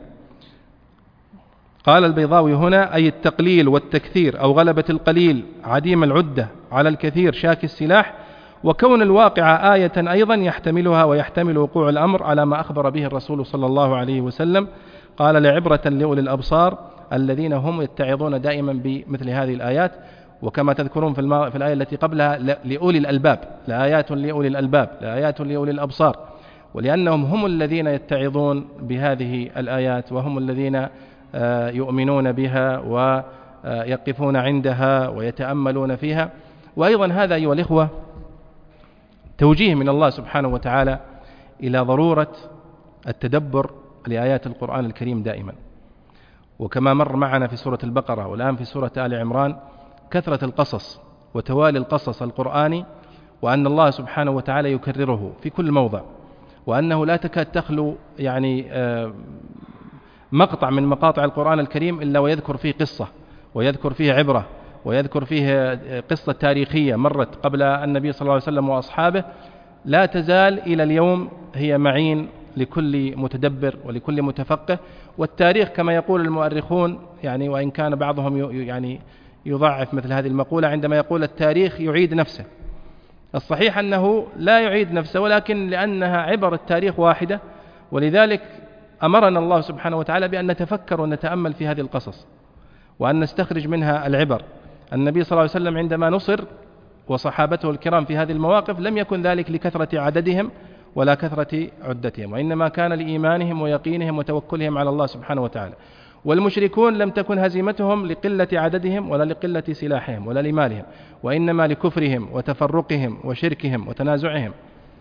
قال البيضاوي هنا: أي التقليل والتكثير أو غلبة القليل عديم العدة على الكثير شاك السلاح، وكون الواقع آية أيضا يحتملها ويحتمل وقوع الأمر على ما أخبر به الرسول صلى الله عليه وسلم. قال: لعبرة لأولي الأبصار الذين هم يتعظون دائما بمثل هذه الآيات، وكما تذكرون في الآية التي قبلها لأولي الألباب، لآيات لأولي الألباب، لآيات لأولي الأبصار، ولأنهم هم الذين يتعظون بهذه الآيات وهم الذين يؤمنون بها ويقفون عندها ويتأملون فيها. وأيضا هذا أيها الإخوة توجيه من الله سبحانه وتعالى إلى ضرورة التدبر لآيات القرآن الكريم دائما. وكما مر معنا في سورة البقرة والآن في سورة آل عمران كثرة القصص وتوالي القصص القرآني، وأن الله سبحانه وتعالى يكرره في كل موضع، وأنه لا تكاد تخلو يعني مقطع من مقاطع القرآن الكريم إلا ويذكر فيه قصة ويذكر فيه عبرة ويذكر فيه قصة تاريخية مرت قبل النبي صلى الله عليه وسلم وأصحابه، لا تزال إلى اليوم هي معين لكل متدبر ولكل متفقه. والتاريخ كما يقول المؤرخون، يعني وإن كان بعضهم يعني يضعف مثل هذه المقولة عندما يقول التاريخ يعيد نفسه، الصحيح أنه لا يعيد نفسه، ولكن لأنها عبر التاريخ واحدة، ولذلك أمرنا الله سبحانه وتعالى بأن نتفكر ونتأمل في هذه القصص وأن نستخرج منها العبر. النبي صلى الله عليه وسلم عندما نصر وصحابته الكرام في هذه المواقف لم يكن ذلك لكثرة عددهم ولا كثرة عدتهم، وإنما كان لإيمانهم ويقينهم وتوكلهم على الله سبحانه وتعالى. والمشركون لم تكن هزيمتهم لقلة عددهم ولا لقلة سلاحهم ولا لمالهم، وإنما لكفرهم وتفرقهم وشركهم وتنازعهم.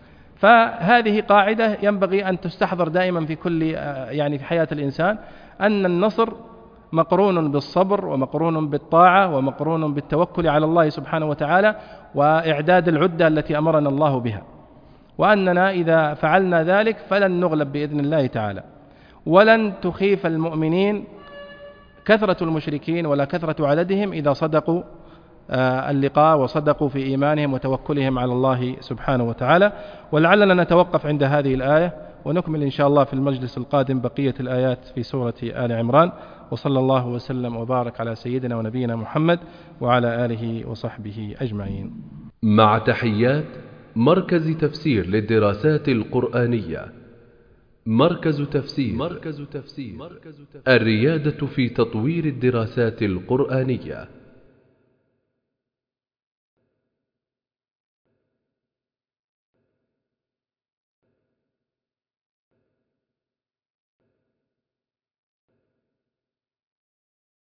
فهذه قاعدة ينبغي أن تستحضر دائما في كل يعني في حياة الإنسان، أن النصر مقرون بالصبر ومقرون بالطاعة ومقرون بالتوكل على الله سبحانه وتعالى وإعداد العدة التي أمرنا الله بها، وأننا إذا فعلنا ذلك فلن نغلب بإذن الله تعالى، ولن تخيف المؤمنين كثرة المشركين ولا كثرة عددهم إذا صدقوا اللقاء وصدقوا في إيمانهم وتوكلهم على الله سبحانه وتعالى. ولعلنا نتوقف عند هذه الآية ونكمل إن شاء الله في المجلس القادم بقية الآيات في سورة آل عمران. وصلى الله وسلم وبارك على سيدنا ونبينا محمد وعلى آله وصحبه أجمعين. مع تحيات مركز تفسير للدراسات القرآنية. مركز تفسير الريادة في تطوير الدراسات القرآنية.